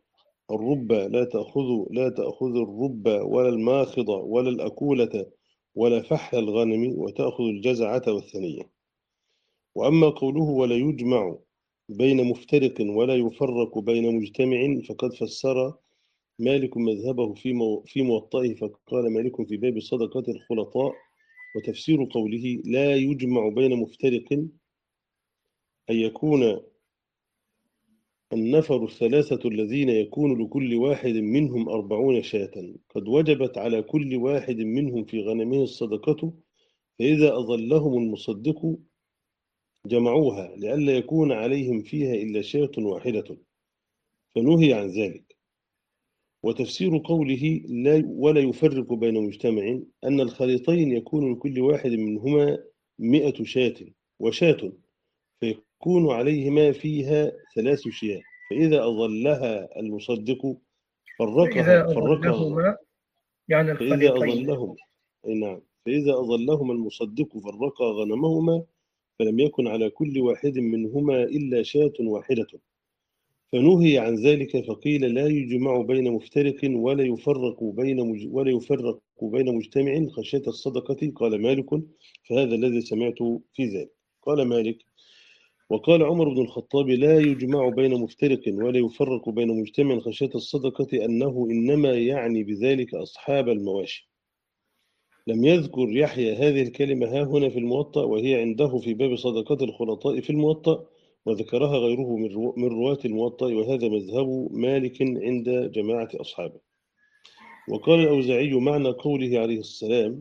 لا تأخذ الربا ولا الماخضة ولا الأكولة ولا فحل الغنم، وتأخذ الجزعة والثنية. وأما قوله ولا يجمع بين مفترق ولا يفرق بين مجتمع، فقد فسر مالك مذهبه في موطئه، فقال مالك في باب صدقة الخلطاء: وتفسير قوله لا يجمع بين مفترق أن يكون النفر الثلاثة الذين يكون لكل واحد منهم 40 شاة قد وجبت على كل واحد منهم في غنمه الصدقة، فإذا أظلهم المصدق جمعوها لئلا يكون عليهم فيها إلا شاة واحدة، فنهي عن ذلك. وتفسير قوله ولا يفرق بين مجتمع أن الخليطين يكون لكل واحد منهما 100 شاة وشاة، فيكون عليهما فيها 3 شياه، فإذا أظلها المصدق فرقها يعني الخليطين. فإذا أظلهما المصدق فرقا غنمهما، فلم يكن على كل واحد منهما إلا شاة واحدة، فنهي عن ذلك، فقيل لا يجمع بين مفترق ولا يفرق بين مجتمع خشية الصدقة. قال مالك: فهذا الذي سمعت في ذلك. قال مالك: وقال عمر بن الخطاب: لا يجمع بين مفترق ولا يفرق بين مجتمع خشية الصدقة، أنه إنما يعني بذلك أصحاب المواشي. لم يذكر يحيى هذه الكلمة ها هنا في الموطأ، وهي عنده في باب صدقة الخلطاء في الموطأ، وذكرها غيره من رواة الموطأ، وهذا مذهب مالك عند جماعة أصحابه. وقال الأوزاعي معنى قوله عليه السلام: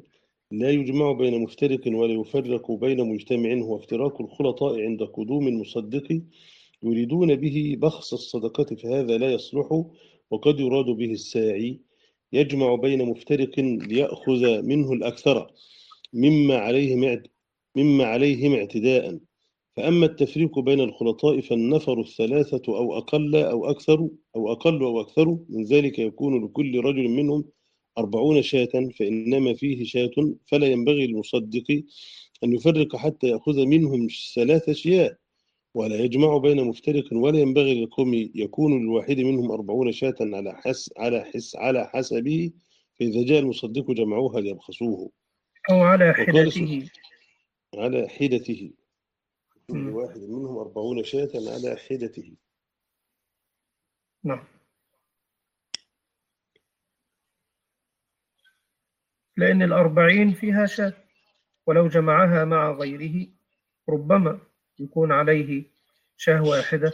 لا يجمع بين مفترق ولا يفرق بين مجتمع، هو افتراق الخلطاء عند قدوم المصدق يريدون به بخس الصدقة، فهذا لا يصلح. وقد يراد به الساعي يجمع بين مفترق ليأخذ منه الأكثر مما عليهم اعتداء. فأما التفريق بين الخلطاء فالنفر الثلاثة أو أقل أو أكثر من ذلك يكون لكل رجل منهم 40 شاة، فإنما فيه شاة، فلا ينبغي للمصدق أن يفرق حتى يأخذ منهم 3 أشياء، ولا يجمع بين مفترق، ولا ينبغي للقوم يكون للواحد منهم 40 شاة على حسبه، فإذا جاء المصدق جمعوها ليبخسوه. أو على وقال حدته. على حدته، كل مم. واحد منهم 40 شاة على حدته. نعم. لأن 40 فيها شاة، ولو جمعها مع غيره ربما يكون عليه شاة واحدة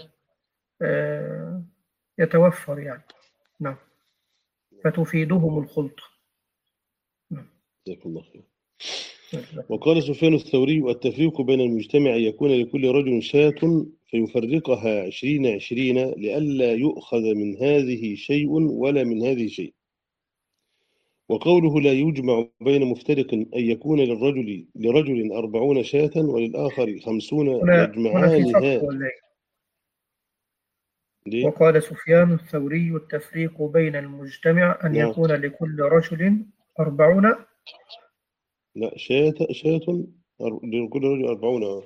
يتوفر يعني. نعم. فتفيدهم الخلطة. نعم. جزاك الله خير. وقال سفيان الثوري: التفريق بين المجتمع أن يكون لكل رجل شاة فيفرقها 20 لئلا يؤخذ من هذه شيء ولا من هذه شيء. وقوله لا يجمع بين مفترق أن يكون لرجل 40 شاة وللآخر 50 هنا في يجمعانها. سقط ولا إيه؟ ليه؟ وقال سفيان الثوري: التفريق بين المجتمع أن نعم. يكون لكل رجل 40. لا، شاة لكل رجل 40.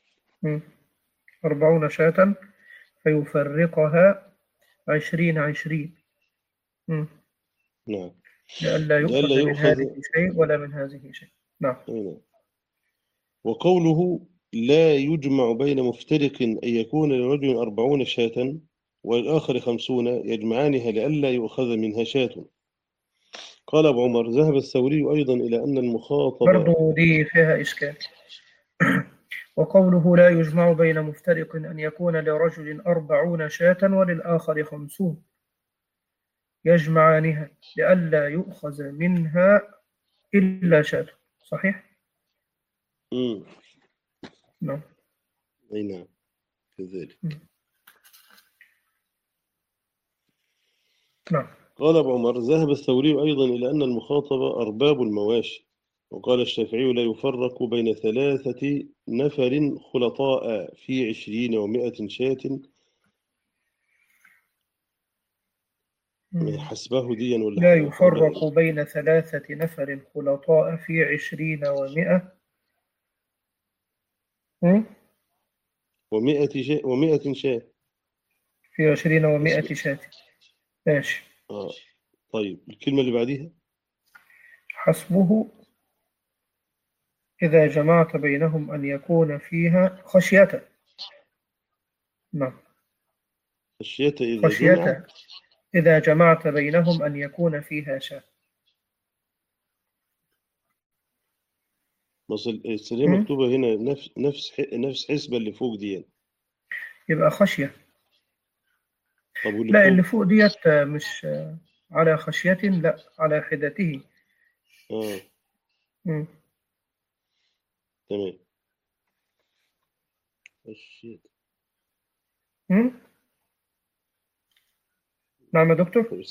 40 شاة فيفرقها 20. نعم. لئلا يؤخذ من يؤخذ. هذه شيء ولا من هذه شيء. نعم. وقوله لا يجمع بين مفترق أن يكون لرجل 40 شاة وللآخر 50 يجمعانها لئلا يؤخذ منها شاة. قال أبو عمر: ذهب الثوري أيضا إلى أن المخاطب. برضو دي فيها إشكال. وقوله لا يجمع بين مفترق أن يكون لرجل 40 شاة وللآخر 50 يجمعانها لئلا يؤخذ منها إلا شاة. صحيح؟ نعم. أي نعم كذلك. نعم. قال أبو عمر: ذهب الثوري أيضا إلى أن المخاطب أرباب المواشي. وقال الشافعي: لا يفرق بين 3 نفر خلطاء في 20 و100 شاة. حسبه ديا ولا لا يفرق بين 3 نفر خلطاء في 20 و100 و100 شاة. في 20 و100 شاة. ماشي. طيب الكلمة اللي بعديها: حسبه إذا جمعت بينهم أن يكون فيها خشية. نعم. خشية إذا جمعت بينهم أن يكون فيها شاة. هي مكتوبة هنا نفس حسبة اللي فوق دي، يبقى خشية. طب لا، اللي فوق ديت مش على خشية، لا على حدته. تمام. نعم يا دكتور.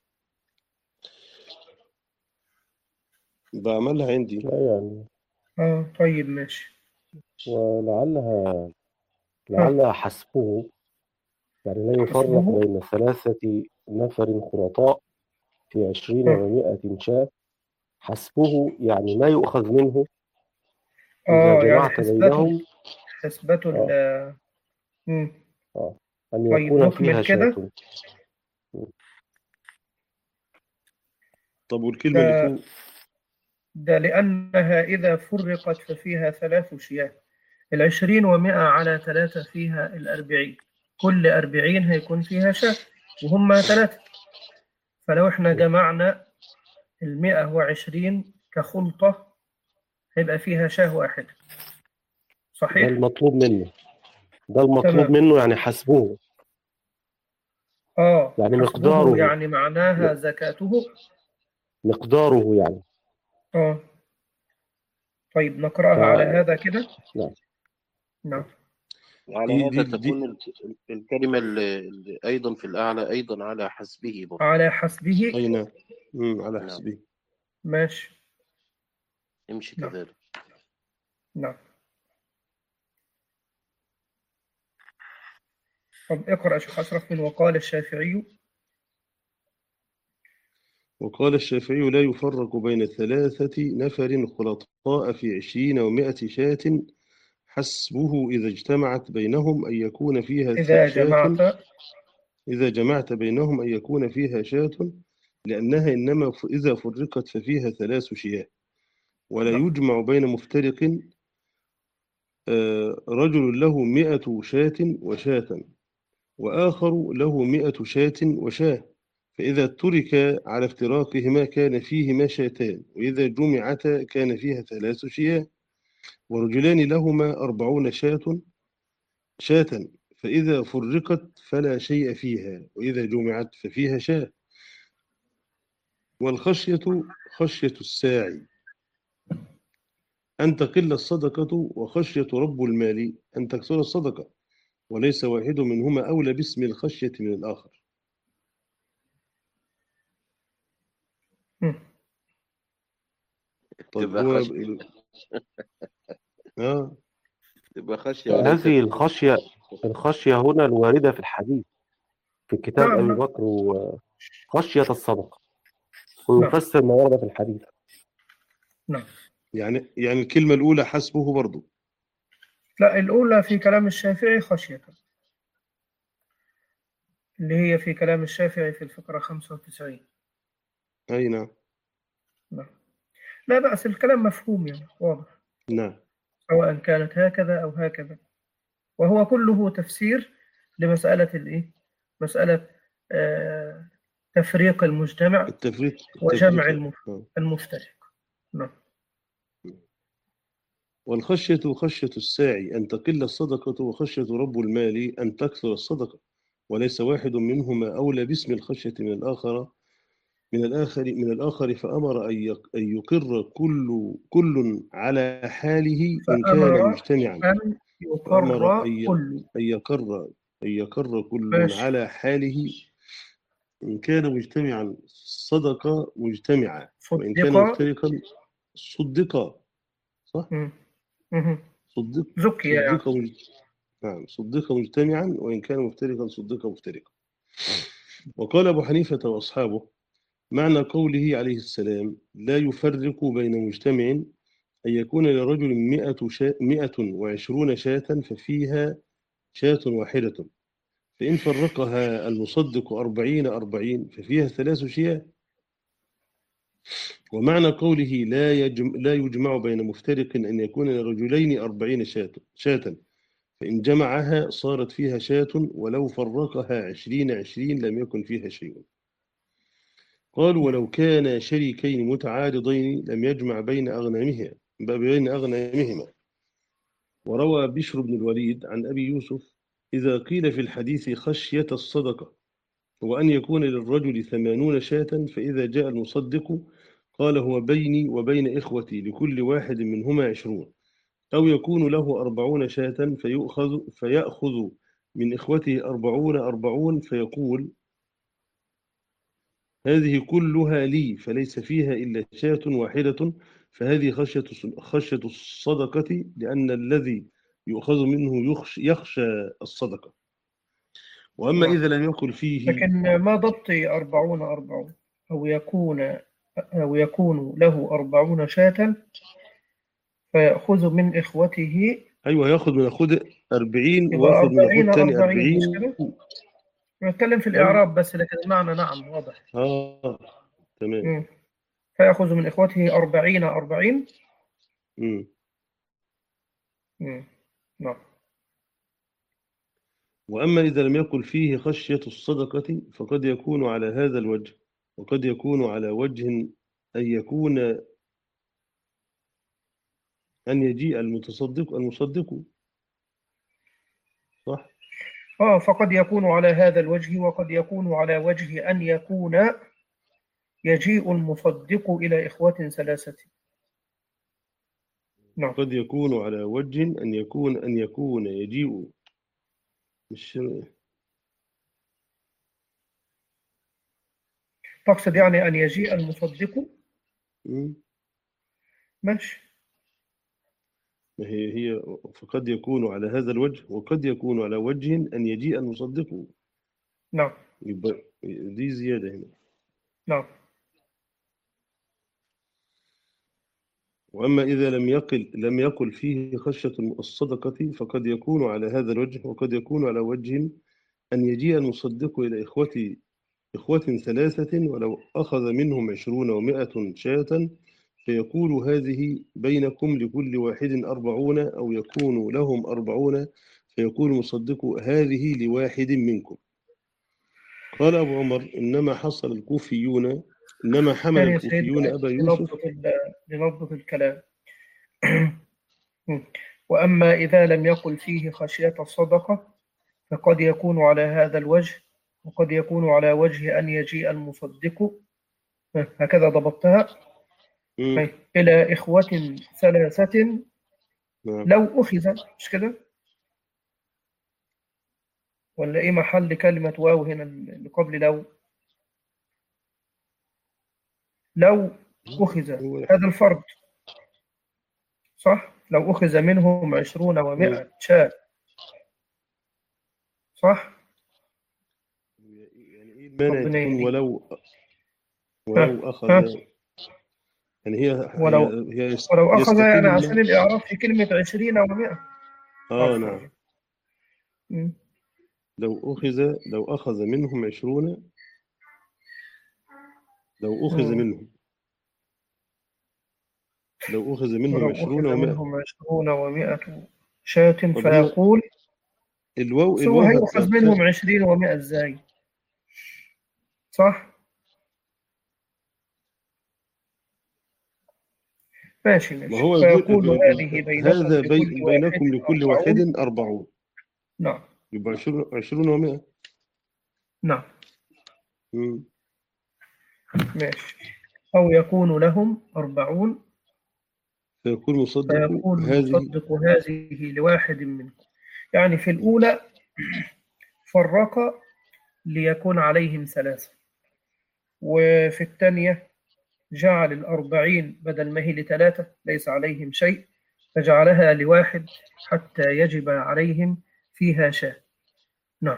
بعملها عندي. لا يعني. طيب ماشي. لعلها حسبه، يعني لا يفرق بين 3 نفر خلطاء في 20 و100 شاة. حسبه يعني ما يؤخذ منه إذا جمعت يعني بينهم. حسبته أن يكون فيها شاة. طب والكلمة اللي فوق ده لأنها إذا فرقت ففيها 3 شياه. 20 و100 على 3 فيها 40. كل 40 هيكون فيها شاة وهم 3. فلو احنا جمعنا 120 كخلطة هيبقى فيها شاة واحدة. صحيح؟ ده المطلوب منه يعني حسبه. يعني مقداره، يعني معناها زكاته. مقداره يعني. طيب نقرأها على هذا كده. نعم. نعم. وعلى دي هذا دي تكون الكلمة اللي أيضا في الأعلى أيضا على حسبه برضه. على حسبه. أي نعم. على نعم. حسبه. ماشي. امشي نعم. كذلك. نعم. طب اقرأ يا شيخ أشرف من وقال الشافعي. وقال الشافعي لا يفرق بين 3 نفر خلطاء في 20 و100 شاة حسبه إذا اجتمعت بينهم أن يكون فيها إذا شاة. جمعت. إذا جمعت بينهم أن يكون فيها شاة، لأنها إنما إذا فرقت ففيها 3 شياه. ولا نعم. يجمع بين مفترق رجل له 100 شاة وشاة، وآخر له 100 شاة وشاة، فإذا ترك على افتراقهما كان فيهما شاتان، وإذا جمعتا كان فيها 3 شياه. ورجلان لهما 40 شاة، فإذا فرقت فلا شيء فيها، وإذا جمعت ففيها شاة. والخشية خشية الساعي أن تقل الصدقة، وخشية رب المال أن تكثر الصدقة، وليس واحد منهما أولى باسم الخشية من الآخر. مم. طيب تبقى هو خشية. تبقى خشية وليست هذه الخشية هنا الواردة في الحديث في كتاب نعم. أبي نعم. بكر خشية الصدقة، نعم. ويفسر ما ورد في الحديث. نعم. يعني الكلمة الأولى حسبه برضو. لا، الأولى في كلام الشافعي خشية، اللي هي في كلام الشافعي في الفقرة 95. أي نعم. نعم. لا بأس، الكلام مفهوم يعني واضح، نعم. سواء كانت هكذا أو هكذا، وهو كله تفسير لمسألة الإيه؟ مسألة تفريق المجتمع التفريق وجمع نعم. المفترق. نعم. والخشية خشية الساعي أن تقل الصدقة، وخشية رب المال أن تكثر الصدقة، وليس واحد منهما أولى باسم الخشية من الآخر. فأمر أن يقر كل على حاله إن كان فأمر مجتمعا. أن فأمر يقر كل. أن يقر كل ماشي. على حاله إن كان مجتمعا صدق مجتمعا، وإن كان صدق. مفترقا صدقا. صح؟ مم. مم. صدق زكي يعني. نعم، صدق مجتمعا، وإن كان مفترقا صدق مفترقا. وقال أبو حنيفة وأصحابه معنى قوله عليه السلام لا يفرق بين مجتمع أن يكون لرجل 120 شاة ففيها شاة واحدة، فإن فرقها المصدق 40 ففيها 3 شياه. ومعنى قوله لا يجمع بين مفترق أن يكون لرجلين 40 شاة، فإن جمعها صارت فيها شاة، ولو فرقها 20 لم يكن فيها شيء. قالوا ولو كان شريكين متعارضين لم يجمع بين أغنامهما. وروى بشر بن الوليد عن أبي يوسف إذا قيل في الحديث خشية الصدقة وأن يكون للرجل 80 شاة، فإذا جاء المصدق قال هو بيني وبين إخوتي لكل واحد منهما 20، أو يكون له 40 شاة فيأخذ من إخوته 40 فيقول هذه كلها لي فليس فيها إلا شاة واحدة، فهذه خشية الصدقة، لأن الذي يؤخذ منه يخشى الصدقة. وأما إذا لم يكن فيه، لكن ما ضبط 40 أو يكون له 40 شاة فيأخذ من إخوته. أيوة، يأخذ من أخوه 40 يبقى ويأخذ من أخوه 40 الثاني 40 مش 40. كده؟ نتكلم في أيوة. الإعراب بس، لكن المعنى نعم واضح. تمام. فيأخذ من إخوته 40. نعم. وأما إذا لم يكن فيه خشية الصدقة فقد يكون على هذا الوجه، وقد يكون على وجه أن يجيء المصدق. صح؟ فقد يكون على هذا الوجه، وقد يكون على وجه أن يكون يجيء المصدق إلى إخوة 3. نعم. قد يكون على وجه أن يكون يجيء مش تقصد يعني أن يجيء المصدق؟ مم. ماشي. ما هي فقد يكون على هذا الوجه وقد يكون على وجه أن يجيء المصدق. نعم. يبقى دي زيادة هنا. نعم. وأما إذا لم يقل فيه خشية الصدقة فقد يكون على هذا الوجه وقد يكون على وجه أن يجيء المصدق إلى إخوة ثلاثة ولو أخذ منهم 20 و100 شاة فيقول هذه بينكم لكل واحد 40 أو يكون لهم 40 فيقول المصدق هذه لواحد منكم. قال أبو عمر إنما حمل ثاني يا سيد أبا يوسف. لنضبط الكلام. وأما إذا لم يقل فيه خشية الصدقة فقد يكون على هذا الوجه وقد يكون على وجه أن يجيء المصدق، هكذا ضبطتها، إلى إخوة ثلاثة لو أخذ، مش كده؟ ولا إيه محل كلمة واو هنا اللي قبل لو أخذ هذا الفرد، صح؟ لو أخذ منهم 20 و100 شاة، صح؟ يعني إيه المانع تكون ولو أخذ؟ يعني هي ولو أخذ يعني يستقل. عشان الإعراب في كلمة 20 و100. نعم. لو أخذ منهم 20 لو أخذ منهم ولو 20 أخذ و100 منهم 20 و100 شاة فيقول الواو هيؤخذ منهم 20 و100 إزاي؟ صح؟ ماشي. فيقول هذه بينكم لكل واحد 40. نعم. يبقى 20 و100. نعم. ماشي. أو يكون لهم 40 فيقول مصدق هذه لواحد منكم. يعني في الأولى فرق ليكون عليهم 3، وفي الثانية جعل 40 بدل ما هي ل3 ليس عليهم شيء فجعلها لواحد حتى يجب عليهم فيها شاة. نعم.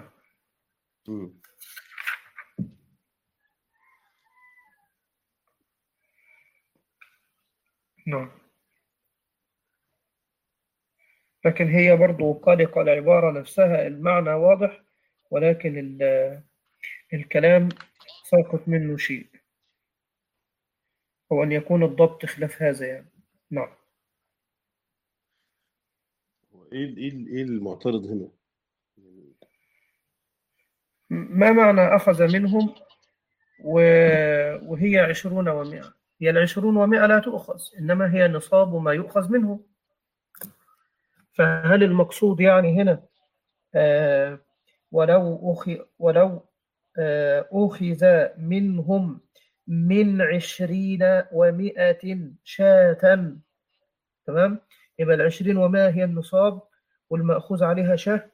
نعم. لكن هي برضو قلق العبارة نفسها، المعنى واضح ولكن الكلام ساقط منه شيء، هو أن يكون الضبط خلاف هذا يعني. نعم. إيه المعترض هنا؟ ما معنى أخذ منهم وهي 20 و100؟ هي 20 و100 لا تؤخذ، إنما هي نصاب ما يؤخذ منه. فهل المقصود يعني هنا ولو أخذ منهم من 20 و100 شاة، تمام؟ يبقى 20 و100 هي النصاب والمأخوذ عليها شاة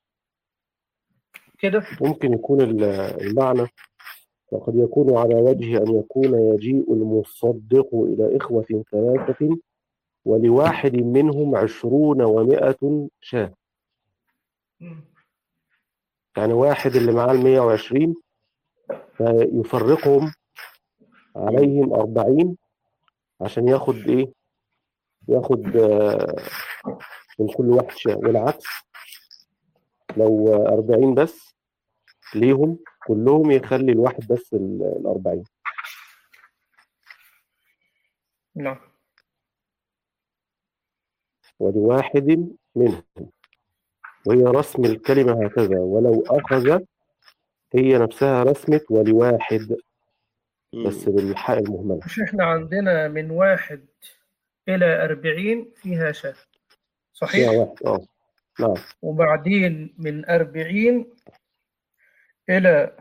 كده. ممكن يكون المعنى وقد يكون على وجه أن يكون يجيء المصدق إلى إخوة ثلاثة ولواحد منهم 20 و100 شاة. يعني واحد اللي معاه 120 فيفرقهم عليهم 40 عشان ياخد إيه؟ ياخد من كل واحد شاة، والعكس لو 40 بس ليهم كلهم يخلي الواحد بس 40. نعم. ولواحد منهم، وهي رسم الكلمة هكذا، ولو أخذ هي نفسها رسمة ولواحد بس بالحاء المهملة. مش احنا عندنا من 1 إلى 40 فيها شاة، صحيح؟ فيها واحد. نعم. وبعدين من 40 إلى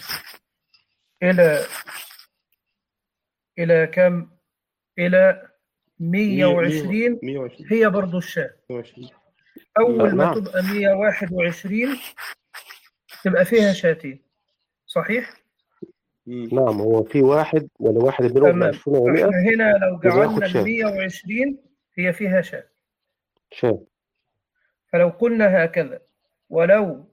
إلى كم؟ إلى 120 120 هي برضو الشاة. 120. أول ما نعم. تبقى 121 تبقى فيها شاتين، صحيح؟ نعم، هو في واحد ولا واحد منهم تمام. 20 و100 احنا هنا لو يبقى ياخد جعلنا ال شاة 120 هي فيها شاة، شاة. فلو قلنا هكذا: ولو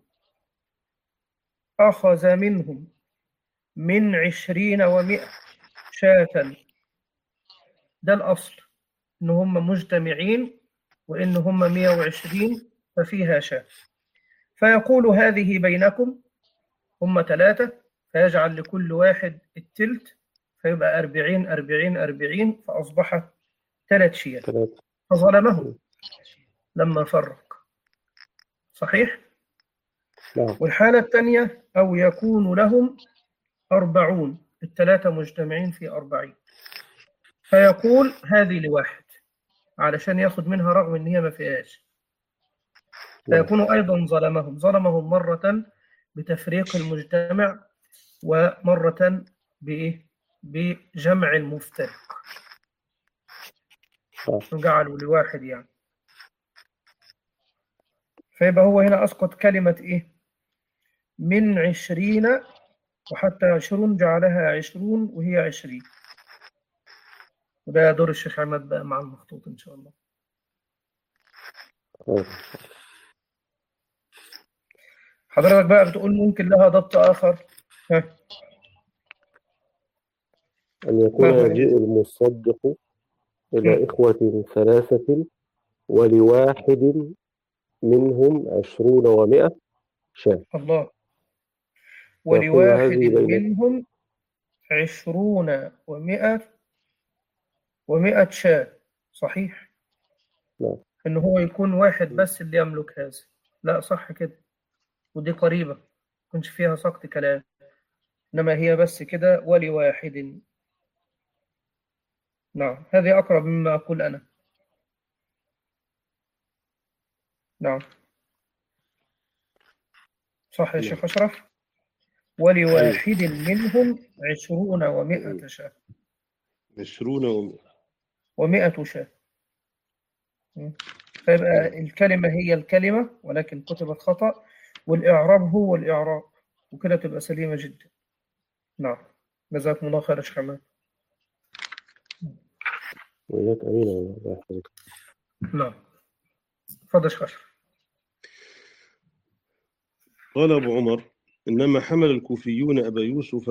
أخذ منهم من 20 و100 شاة، ده الأصل إن هم مجتمعين وإن هم 120 ففيها شاة، فيقول هذه بينكم، هم 3 فيجعل لكل واحد التلت، فيبقى 40 40 40 فأصبحت 3 شياه، 3. فظلمهم لما فرق، صحيح؟ نعم. والحالة الثانية: أو يكون لهم 40، ال3 مجتمعين في 40، فيقول هذه لواحد علشان ياخد منها رغم إن هي ما فيهاش، نعم. فيكون أيضا ظلمهم مرة بتفريق المجتمع، ومرة بإيه؟ بجمع المفترق، جعلوا لواحد يعني. فيبقى هو هنا أسقط كلمة إيه؟ من 20، وحتى 20 جعلها 20 وهي 20. وده دور الشيخ عماد بقى مع المخطوط إن شاء الله. حضرتك بقى بتقول ممكن لها ضبط آخر، ها؟ أن يكون يجيء المصدق إلى إخوة 3 ولواحد منهم 20 و100 شاة. الله. فيقول ولواحد هذه بينكم. منهم 20 و100 شاة، صحيح؟ نعم. إن هو يكون واحد بس اللي يملك هذا، لا صح كده، ودي قريبة كنش فيها سقط كلام، إنما هي بس كده ولواحد. نعم، هذه أقرب مما أقول أنا. نعم صح يا شيخ أشرف. ولواحد منهم 20 و100 شاة. 20 و100 شاة. فيبقى الكلمة هي الكلمة ولكن كتبت خطأ، والإعراب هو الإعراب، وكده تبقى سليمة جدا. نعم، جزاكم الله خير يا شيخ عماد. وإياك أمين الله يحفظك. نعم، تفضل يا شيخ أشرف. قال أبو عمر: إنما حمل الكوفيون أبا يوسف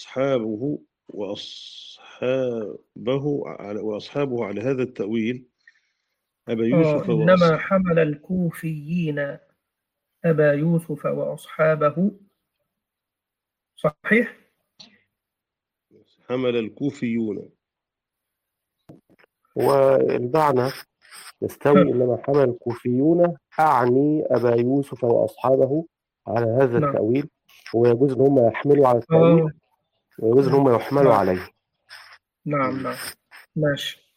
وأصحابه على هذا التأويل. أبا يوسف إنما حمل الكوفيين أبا يوسف وأصحابه، صحيح؟ حمل الكوفيون، والمعنى يستوي. إنما حمل الكوفيون أعني أبا يوسف وأصحابه على هذا نعم. التأويل، ويجوز إن هم يحملوا على التأويل ويجوز إن هم يحملوا نعم. عليه. نعم ماشي.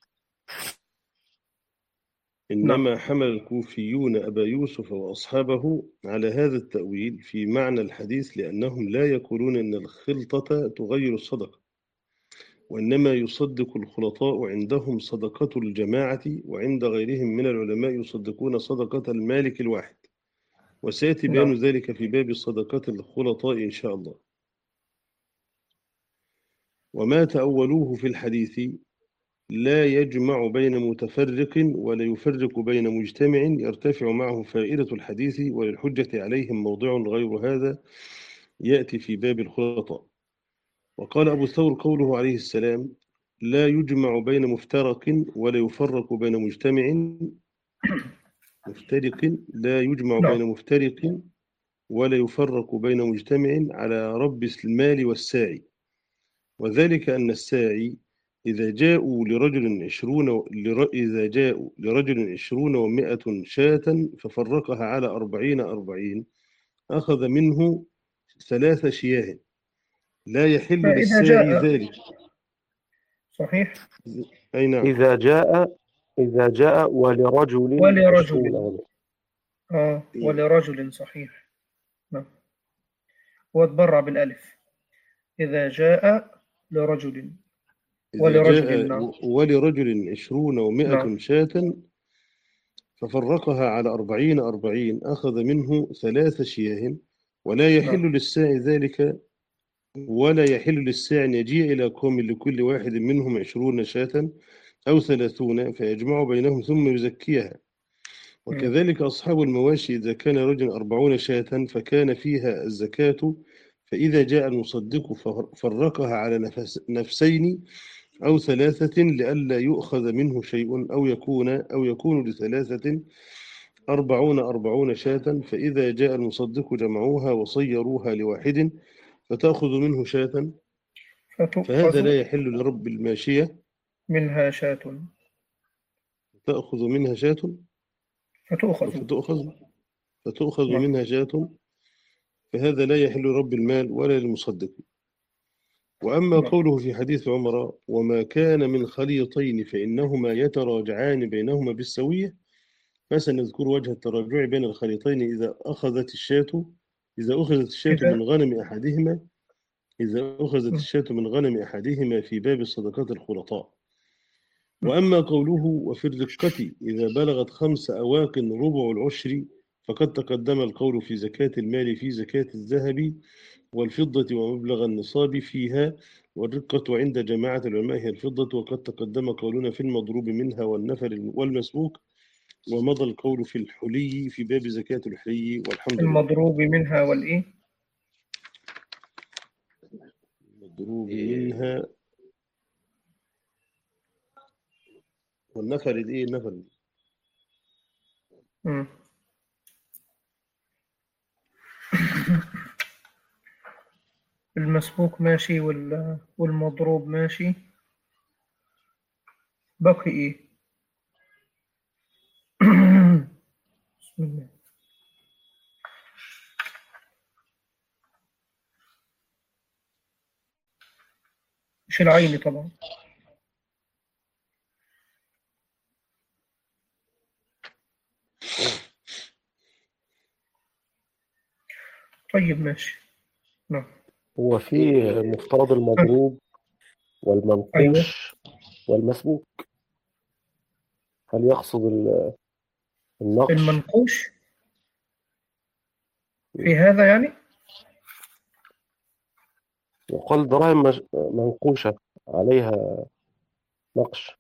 إنما حمل الكوفيون أبا يوسف وأصحابه على هذا التأويل في معنى الحديث لأنهم لا يقولون إن الخلطة تغير الصدقة، وإنما يصدق الخلطاء عندهم صدقة الجماعة، وعند غيرهم من العلماء يصدقون صدقة المالك الواحد، وسيأتي بيان ذلك في باب صدقة الخلطاء إن شاء الله. وما تأولوه في الحديث لا يجمع بين متفرق ولا يفرق بين مجتمع يرتفع معه فائدة الحديث، وللحجة عليهم موضع غير هذا يأتي في باب الخلطاء. وقال أبو الثور قوله عليه السلام: لا يجمع بين مفترق ولا يفرق بين مجتمع مفترق، لا يجمع بين مفترق ولا يفرق بين مجتمع على رب المال والساعي، وذلك أن الساعي إذا جاءوا لرجل 20 و100 شاة ففرقها على 40 أخذ منه 3 شياه، لا يحل للساعي ذلك. صحيح. أي نعم. إذا جاء ولرجل. ولرجل صحيح. نعم، واتبرع بالألف. إذا جاء لرجل إذا ولرجل، جاء نعم. ولرجل 20 و100 نعم. شاة ففرقها على 40 أخذ منه 3 شياه، ولا يحل نعم. للساعي ذلك، ولا يحل للساعي أن يجيء إلى قوم لكل واحد منهم 20 شاة أو 30 فيجمع بينهم ثم يزكيها. وكذلك أصحاب المواشي إذا كان رجل 40 شاة فكان فيها الزكاة، فإذا جاء المصدق فرقها على نفسين أو 3 لئلا يؤخذ منه شيء، أو يكون ل3 40 شاة، فإذا جاء المصدق جمعوها وصيروها لواحد فتأخذ منه شاة، فهذا فتؤخذ لا يحل لرب الماشية. منها شاة. تأخذ منها شاة فتؤخذ. فتؤخذ نعم. منها شاة، فهذا لا يحل رب المال ولا للمصدق. وأما نعم. قوله في حديث عمر وما كان من خليطين فإنهما يتراجعان بينهما بالسوية، فسنذكر وجه التراجع بين الخليطين إذا أخذت الشاة من غنم أحدهما في باب الصدقات الخلطاء. وأما قوله وفي الرقة إذا بلغت 5 أواق ربع العشر، فقد تقدم القول في زكاة المال في زكاة الذهب والفضة ومبلغ النصاب فيها، والرقة عند جماعة العلماء هي الفضة، وقد تقدم قولنا في المضروب منها والنفر والمسبوق، ومضى القول في الحلي في باب زكاة الحلي. والحمد لله. المضروب منها والإيه؟ المضروب منها والنفر الإيه؟ النفر. المسبوك ماشي والمضروب ماشي، بقي إيه؟ بسم الله. مش العين طبعا. طيب ماشي. نعم. هو في مفترض المضروب والمنقوش والمسبوك، هل يقصد النقش؟ المنقوش في هذا يعني؟ يقال دراهم منقوشة عليها نقش،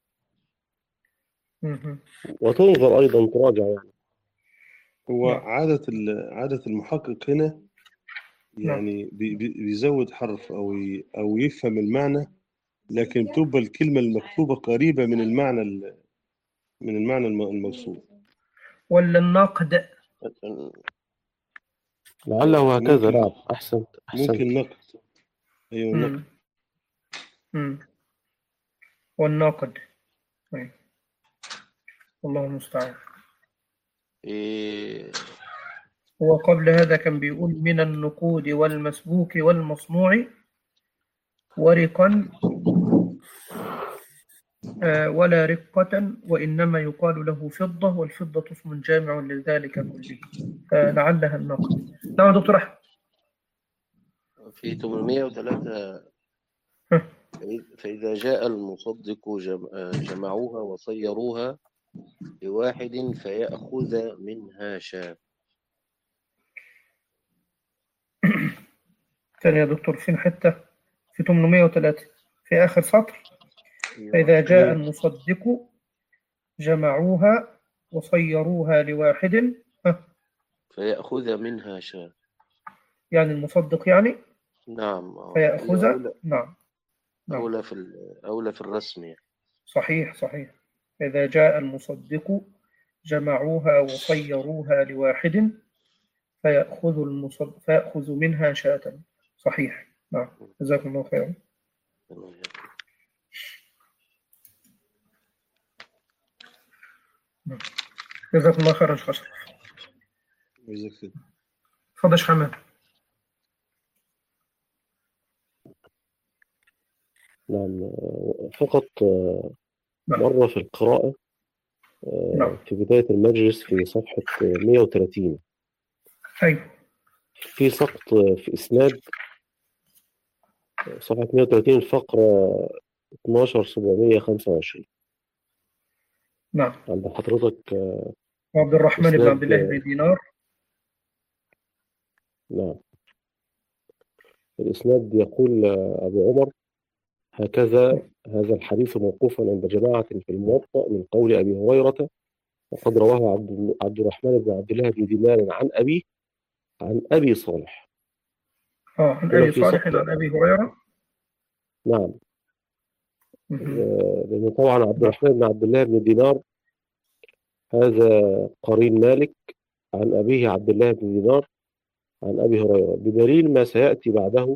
وتنظر أيضا تراجع يعني. هو عادة المحقق هنا يعني بيزود حرف أو يفهم المعنى، لكن بتبقى الكلمة المكتوبة قريبة من المعنى الموصول. ولا النقد؟ لعله هكذا. نعم، أحسنت. ممكن نقد. أيوة نقد. والناقد. والله المستعان. هو قبل هذا كان بيقول من النقود والمسبوك والمصنوع ورقا ولا رقة، وإنما يقال له فضة، والفضة اسم جامع لذلك كله، فلعلها النقد. نعم دكتور أحمد. في 803 فإذا جاء المصدق جمعوها وصيروها لواحد فيأخذ منها شاة. كان يا دكتور فين حتة في 803 في آخر سطر؟ فإذا جاء المصدق جمعوها وصيروها لواحد فيأخذ منها شاة، يعني المصدق يعني. نعم. فيأخذ. نعم. أولى في الرسم يعني. صحيح. إذا جاء المصدق جمعوها وصيروها لواحد فيأخذ منها شاة. صحيح. نعم. جزاكم الله خيرا. جزاكم الله خيرا شيخ أشرف. تفضل يا حماد. نعم، فقط مرة في القراءة في بداية المجلس في صفحة 130 في سقط في إسناد صفحة 130 الفقرة 12725. نعم. عند حضرتك وعبد الرحمن بن عبد الله إسناد. بن دينار. نعم. الإسناد يقول أبو عمر هكذا هذا الحديث موقوفا عند جماعة في الموطأ من قول أبي هريرة، وقد رواه عبد الرحمن بن عبد الله بن دينار عن أبي صالح. عن هنا أبي في صالح سقط. عن أبي هريرة. نعم. مهم. لأن طبعا عبد نعم. الرحمن بن عبد الله بن دينار هذا قرين مالك عن أبيه عبد الله بن دينار عن أبي هريرة، بدليل ما سيأتي بعده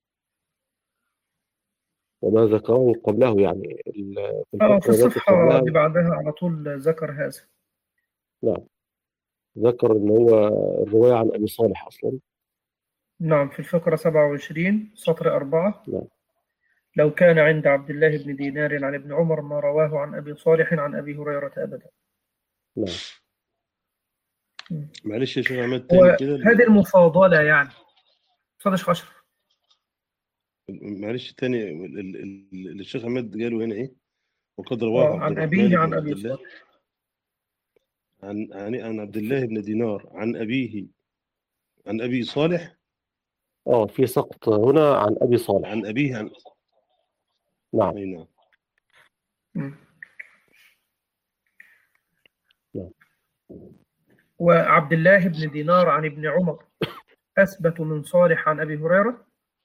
وما ذكره قبله، يعني في في الفقرة التي الصفحة قبلها. اللي بعدها على طول ذكر هذا. نعم. ذكر ان هو الرواية عن ابي صالح اصلا. نعم، في الفقرة 27 سطر 4. نعم. لو كان عند عبد الله بن دينار عن ابن عمر ما رواه عن أبي صالح عن أبي هريرة أبدا. نعم. معلش يا شيخ عماد تاني كده وهذه المفاضلة يعني. اتفضل يا شيخ أشرف. معلش تاني اللي الشيخ عماد قاله هنا ايه؟ وقد رواه عبد عن الرحمن أبيه بن عن عبد أبي الله صالح. عن عبد الله بن دينار عن أبيه عن أبي صالح. في سقط هنا عن ابي صالح. عن أبيه عن نعم. أي نعم. نعم. وعبد الله بن دينار عن ابن عمر أثبت من صالح عن أبي هريرة.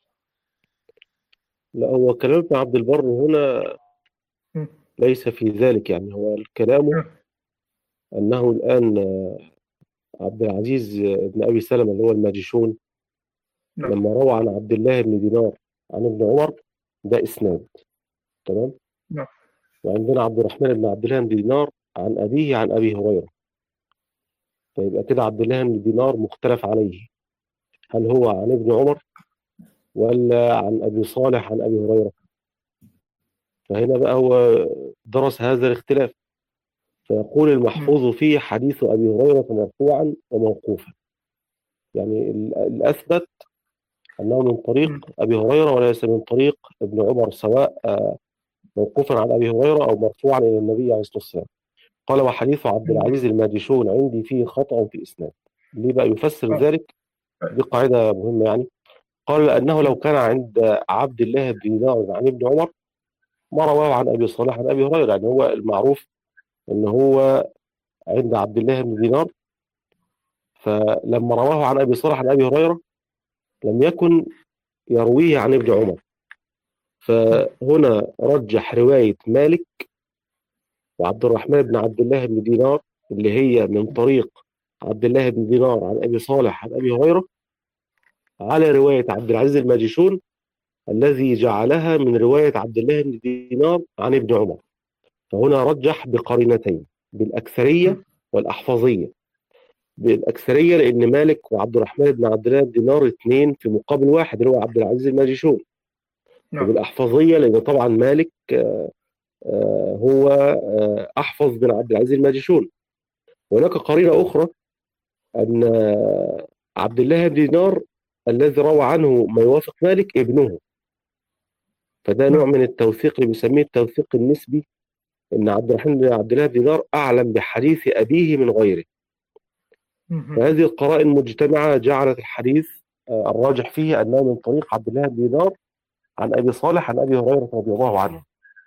لا، هو كلام ابن عبد البر هنا ليس في ذلك، يعني هو الكلام أنه الآن عبد العزيز بن أبي سلمة اللي هو الماجشون لما روى عن عبد الله بن دينار عن ابن عمر ده إسناد. تمام. نعم. وعندنا عبد الرحمن بن عبد الله بن دينار عن أبيه عن أبي هريرة، فيبقى كده عبد الله بن دينار مختلف عليه، هل هو عن ابن عمر ولا عن أبي صالح عن أبي هريرة؟ فهنا بقى هو درس هذا الاختلاف، فيقول المحفوظ فيه حديث أبي هريرة مرفوعا وموقوفا، يعني الأثبت أنه من طريق أبي هريرة وليس من طريق ابن عمر، سواء موقوفا عن أبي هريرة أو مرفوعا إلى النبي عليه الصلاة والسلام. قال وحديث عبد العزيز الماجشون عندي فيه خطأ في إسناد. ليه بقى يفسر ذلك؟ دي قاعدة مهمة يعني. قال لأنه لو كان عند عبد الله بن دينار عن ابن عمر ما رواه عن أبي صالح عن أبي هريرة، يعني هو المعروف أن هو عند عبد الله بن دينار، فلما رواه عن أبي صالح عن أبي هريرة لم يكن يرويه عن ابن عمر، فهنا رجح رواية مالك وعبد الرحمن بن عبد الله بن دينار اللي هي من طريق عبد الله بن دينار عن أبي صالح عن أبي هريرة على رواية عبد العزيز الماجشون الذي جعلها من رواية عبد الله بن دينار عن ابن عمر. فهنا رجح بقرينتين، بالأكثرية والأحفظية. بالأكثرية لأن مالك وعبد الرحمن بن عبد الله بن دينار اثنين في مقابل واحد اللي هو عبد العزيز الماجشون. وبالأحفظية لأن طبعا مالك هو أحفظ من عبد العزيز الماجشون. هناك قرينة أخرى أن عبد الله بن دينار الذي روى عنه ما يوافق مالك ابنه، فده نوع من التوثيق اللي بيسميه التوثيق النسبي، ان عبد الرحمن بن عبد الله بن دينار اعلم بحديث ابيه من غيره. فهذه القرائن مجتمعه جعلت الحديث الراجح فيه انه من طريق عبد الله بن دينار عن ابي صالح عن ابي هريره رضي الله عنه.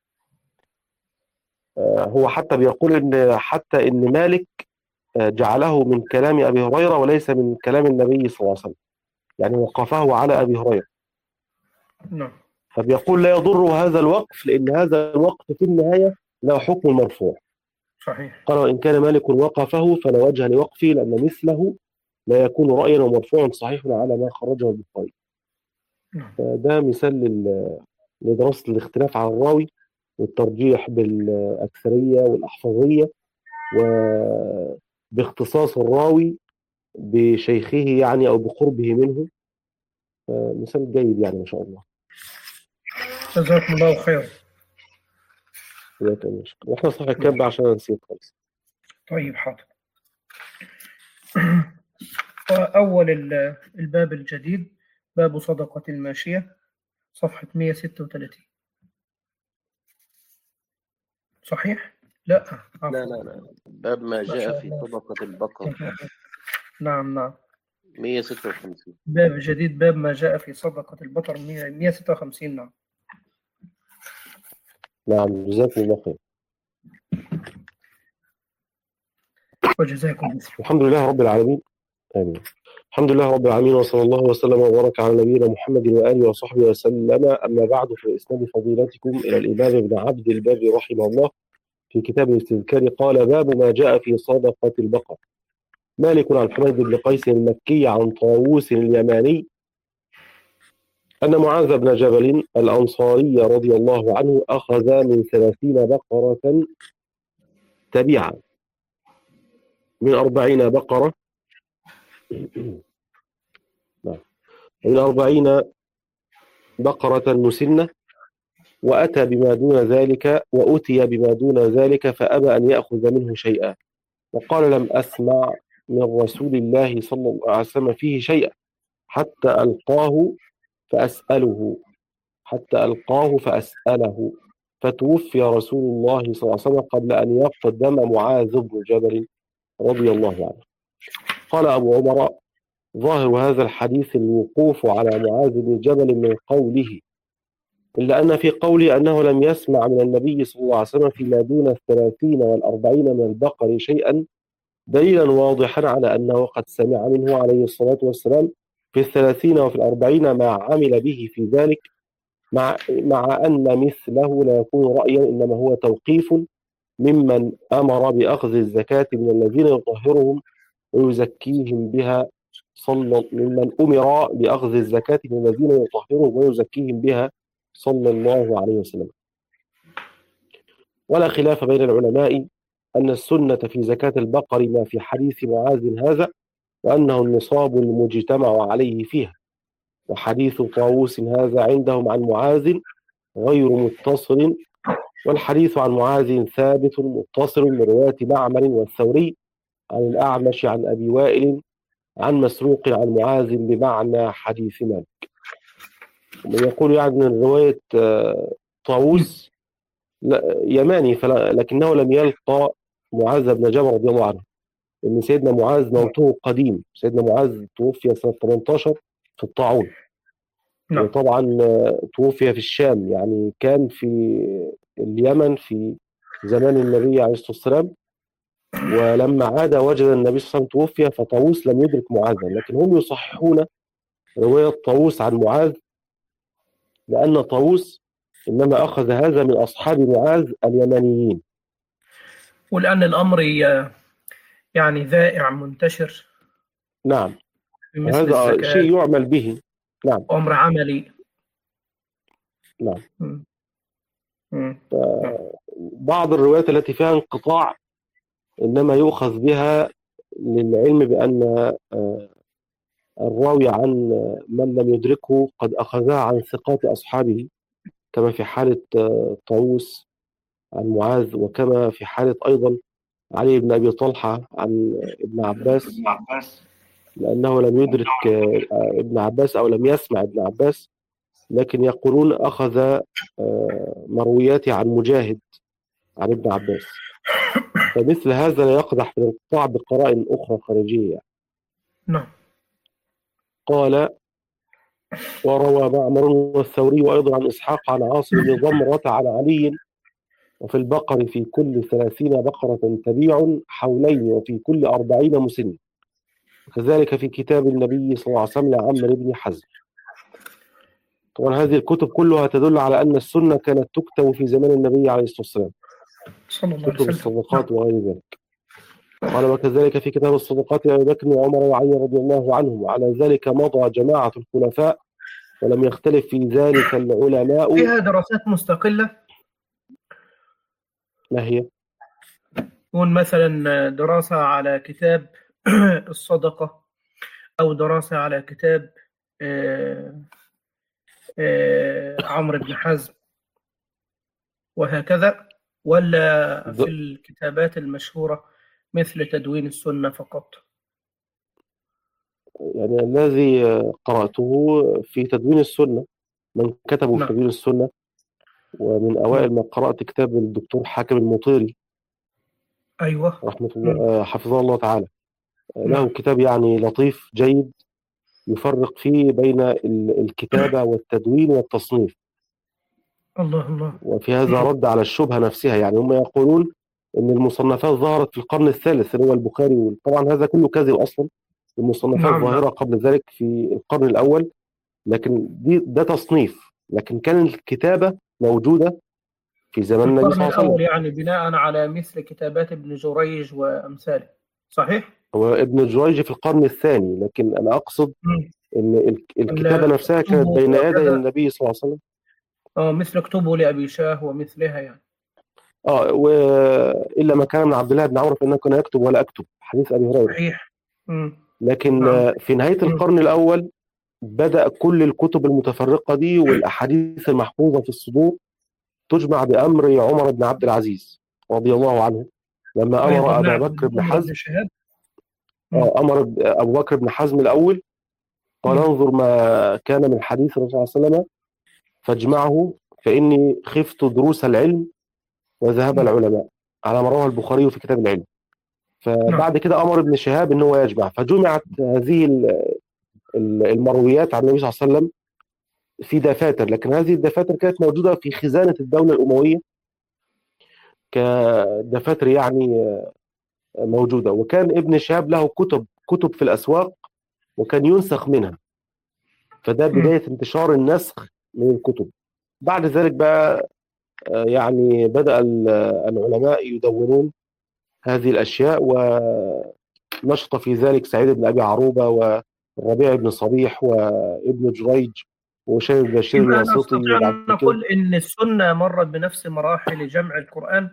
هو حتى بيقول ان مالك جعله من كلام ابي هريره وليس من كلام النبي صلى الله عليه وسلم، يعني وقفه على ابي هريره. نعم. فبيقول لا يضر هذا الوقف لان هذا الوقف في النهايه له حكم المرفوع. صحيح. قال وإن كان مالك وقفه فلا وجه لوقفه لأن مثله لا يكون رأيا ومرفوعا صحيح على ما خرجه البخاري. فده مثال لدراسة الاختلاف على الراوي والترجيح بالأكثرية والأحفظية وباختصاص الراوي بشيخه يعني أو بقربه منه. مثال جيد يعني ما شاء الله. جزاكم الله خير. واحنا صح الكلام عشان نسيت خالص. طيب حاضر. أول الباب الجديد باب صدقة الماشية، صفحة 136. صحيح؟ لا لا عفوا. لا لا، باب ما ما جاء شاء في الله. صدقة البقر نعم نعم. 156. باب جديد، باب ما جاء في صدقة البطر 156. نعم. نعم، جزاكم الله خير. وجزاكم مثل. الحمد لله رب العالمين. آمين. الحمد لله رب العالمين، وصلى الله وسلم وبارك على نبينا محمد وآله وصحبه وسلم. أما بعد، في إسناد فضيلتكم إلى الإمام ابن عبد البر رحمه الله في كتاب الاستذكار قال: باب ما جاء في صدقة البقر. مالك عن حميد بن قيس المكي عن طاووس اليماني أن معاذ بن جبل الأنصاري رضي الله عنه أخذ من 30 بقرة تبيعا، من 40 بقرة من 40 بقرة مسنة، وأتي بما دون ذلك فأبى أن يأخذ منه شيئا، وقال: لم أسمع من رسول الله صلى الله عليه وسلم فيه شيئا حتى ألقاه فأسأله. فتوفي رسول الله صلى الله عليه وسلم قبل أن يقدم معاذ بن جبل رضي الله عنه. قال أبو عمر: ظاهر هذا الحديث الوقوف على معاذ بن جبل من قوله، إلا أن في قوله أنه لم يسمع من النبي صلى الله عليه وسلم فيما دون 30 و40 من البقر شيئا دليلا واضحا على أنه قد سمع منه عليه الصلاة والسلام في 30 وفي 40 ما عمل به في ذلك، مع أن مثله لا يكون رأيا، إنما هو توقيف ممن أمر بأخذ الزكاة من الذين يطهرهم ويزكيهم بها ممن أمر بأخذ الزكاة من الذين يطهرهم ويزكيهم بها صلى الله عليه وسلم. ولا خلاف بين العلماء أن السنة في زكاة البقر ما في حديث معاذ هذا، وأنه النصاب المجتمع عليه فيها. وحديث طاووس هذا عندهم عن معاذ غير متصل، والحديث عن معاذ ثابت متصل من رواية معمر والثوري عن الأعمش عن أبي وائل عن مسروق عن معاذ بمعنى حديث مالك. ومن يقول يعني من رواية طاووس يماني، لكنه لم يلقى معاذ بن جبل رضي الله عنه، لأن سيدنا معاذ موته قديم. سيدنا معاذ توفي سنة 18 في الطاعون، وطبعا توفي في الشام، يعني كان في اليمن في زمان النبي عليه الصلاة والسلام، ولما عاد وجد النبي صلى الله عليه وسلم توفي، فطاووس لم يدرك معاذا، لكن هم يصححون رواية طاووس عن معاذ، لأن طاووس إنما أخذ هذا من أصحاب معاذ اليمانيين. والآن الأمر يعني ذائع منتشر. نعم، مثل هذا الزكاة، شيء يعمل به. نعم، أمر عملي. نعم. نعم. بعض الروايات التي فيها انقطاع إنما يؤخذ بها للعلم بأن الراوي عن من لم يدركه قد أخذها عن ثقات أصحابه، كما في حالة طاووس عن معاذ، وكما في حالة أيضا علي بن أبي طلحة عن ابن عباس، لأنه لم يدرك ابن عباس أو لم يسمع ابن عباس، لكن يقولون أخذ مروياته عن مجاهد عن ابن عباس. فمثل هذا لا يقدح في الانقطاع بقرائن أخرى خارجية. نعم. قال: وروى معمر والثوري وأيضا عن إسحاق عن عاصم بن ضمرة عن علي: وفي البقر في كل 30 بقرة تبيع حولين، وفي كل 40 مسن. وكذلك في كتاب النبي صلى الله عليه وسلم لعمرو بن حزم. طبعا هذه الكتب كلها تدل على أن السنة كانت تكتب في زمان النبي عليه الصلاة والسلام، صلى الله عليه كتب وسلم. الصدقات وغير ذلك. قال: وكذلك في كتاب الصدقات لأبي بكر وعمر وعلي رضي الله عنهم، وعلى ذلك مضى جماعة الخلفاء، ولم يختلف في ذلك العلماء. فيها دراسات مستقلة. ما هي؟ يكون مثلا دراسة على كتاب الصدقة، أو دراسة على كتاب عمرو بن حزم، وهكذا، ولا في الكتابات المشهورة مثل تدوين السنة فقط؟ يعني الذي قرأته في تدوين السنة، من كتبوا في نعم. تدوين السنة ومن أوائل ما قرأت كتاب الدكتور حاكم المطيري أيوه. رحمة الله حفظه الله تعالى. له نعم. كتاب يعني لطيف جيد يفرق فيه بين الكتابة والتدوين والتصنيف، الله الله. وفي هذا رد على الشبهة نفسها. يعني هم يقولون أن المصنفات ظهرت في القرن الثالث اللي هو البخاري، طبعا هذا كله كذب أصلا. المصنفات نعم. ظاهرة نعم. قبل ذلك في القرن الأول، لكن ده تصنيف، لكن كان الكتابة موجودة في في زمن النبي القرن صلى الله عليه الأول، وسلم. يعني بناء على مثل كتابات ابن جريج وأمثاله، صحيح؟ هو ابن جريج في القرن الثاني، لكن أنا أقصد مم. أن الكتابة نفسها كانت اكتبوا بين يدي وكذا. النبي صلى الله عليه وسلم. مثل اكتبوا لأبي شاه ومثلها يعني. وإلا ما كان من عبد الله بن عمرو فإنه كان يكتب ولا أكتب، حديث أبي هريرة. صحيح. مم. لكن نعم. في نهاية مم. القرن الأول بدأ كل الكتب المتفرقة دي والأحاديث المحفوظة في الصدور تجمع بأمر عمر بن عبد العزيز رضي الله عنه، لما أيضا أمر أبا نعم، بكر بن عمر حزم. بن شهاب. مم. أمر أبو بكر بن حزم الأول، قال مم. انظر ما كان من حديث الرسول صلى الله عليه وسلم فاجمعه فإني خفت دروس العلم وذهاب مم. العلماء، على ما رواه البخاري في كتاب العلم. نعم. فبعد كده أمر ابن شهاب إن هو يجمع، فجمعت هذه المرويات عن النبي صلى الله عليه وسلم في دفاتر، لكن هذه الدفاتر كانت موجودة في خزانة الدولة الأموية كدفاتر يعني موجودة. وكان ابن شهاب له كتب في الأسواق وكان ينسخ منها، فده مم. بداية انتشار النسخ من الكتب. بعد ذلك بقى يعني بدأ العلماء يدونون هذه الأشياء، ونشط في ذلك سعيد بن أبي عروبة والربيع بن صبيح وابن جريج وشيخ بشير إذا الواسطي. نستطيع وبعد أن كده نقول إن السنة مرت بنفس مراحل جمع القرآن.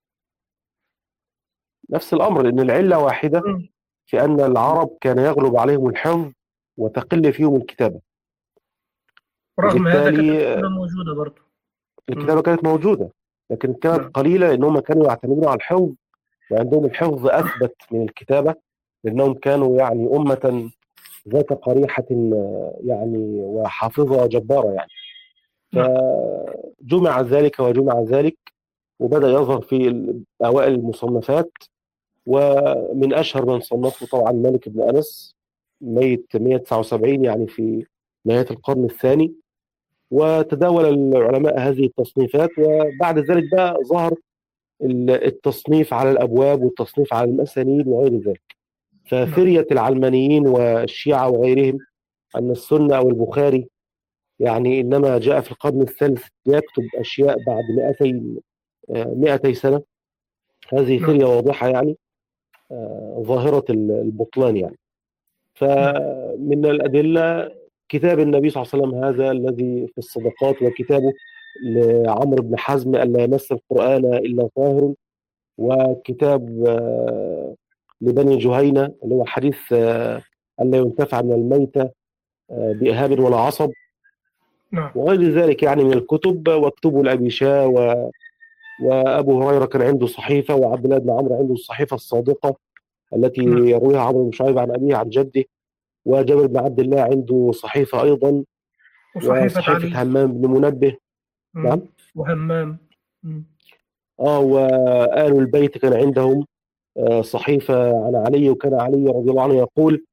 نفس الأمر، لأن العلة واحدة مم. في أن العرب كان يغلب عليهم الحفظ وتقل فيهم الكتابة، رغم هذا كانت وبالتالي السنة موجودة برضه. مم. الكتابة كانت موجودة، لكن كانت نعم. قليلة لأنهم كانوا يعتمدون على الحفظ، وعندهم الحفظ أثبت من الكتابة، لأنهم كانوا يعني أمة ذات قريحة يعني وحافظة جبارة يعني. نعم. فجمع ذلك وجمع ذلك، وبدأ يظهر في أوائل المصنفات. ومن أشهر من صنفه طبعا مالك بن أنس، ميت 179 يعني في نهاية القرن الثاني. وتداول العلماء هذه التصنيفات، وبعد ذلك بقى ظهر التصنيف على الأبواب والتصنيف على المسانيد وغير ذلك. نعم. ففرية العلمانيين والشيعة وغيرهم أن السنة أو البخاري يعني إنما جاء في القرن الثالث يكتب أشياء بعد 200 سنة. هذه نعم. فرية واضحة يعني ظاهرة البطلان يعني. نعم. فمن الأدلة كتاب النبي صلى الله عليه وسلم هذا الذي في الصدقات، وكتابه لعمرو بن حزم ألا يمس القرآن إلا طاهر، وكتاب لبني جهينة اللي هو حديث ألا ينتفع من الميتة بإهاب ولا عصب، نعم. وغير ذلك يعني من الكتب. واكتبوا لأبي شاه وأبو هريرة كان عنده صحيفة، وعبد الله بن عمرو عنده الصحيفة الصادقة التي نعم. يرويها عمرو بن شعيب عن أبيه عن جده، وجابر بن عبد الله عنده صحيفة أيضا، وصحيفة علي. وصحيفة همام بن منبه. مم. نعم. وهمام. مم. وآل البيت كان عندهم صحيفة عن علي، وكان علي رضي الله عنه يقول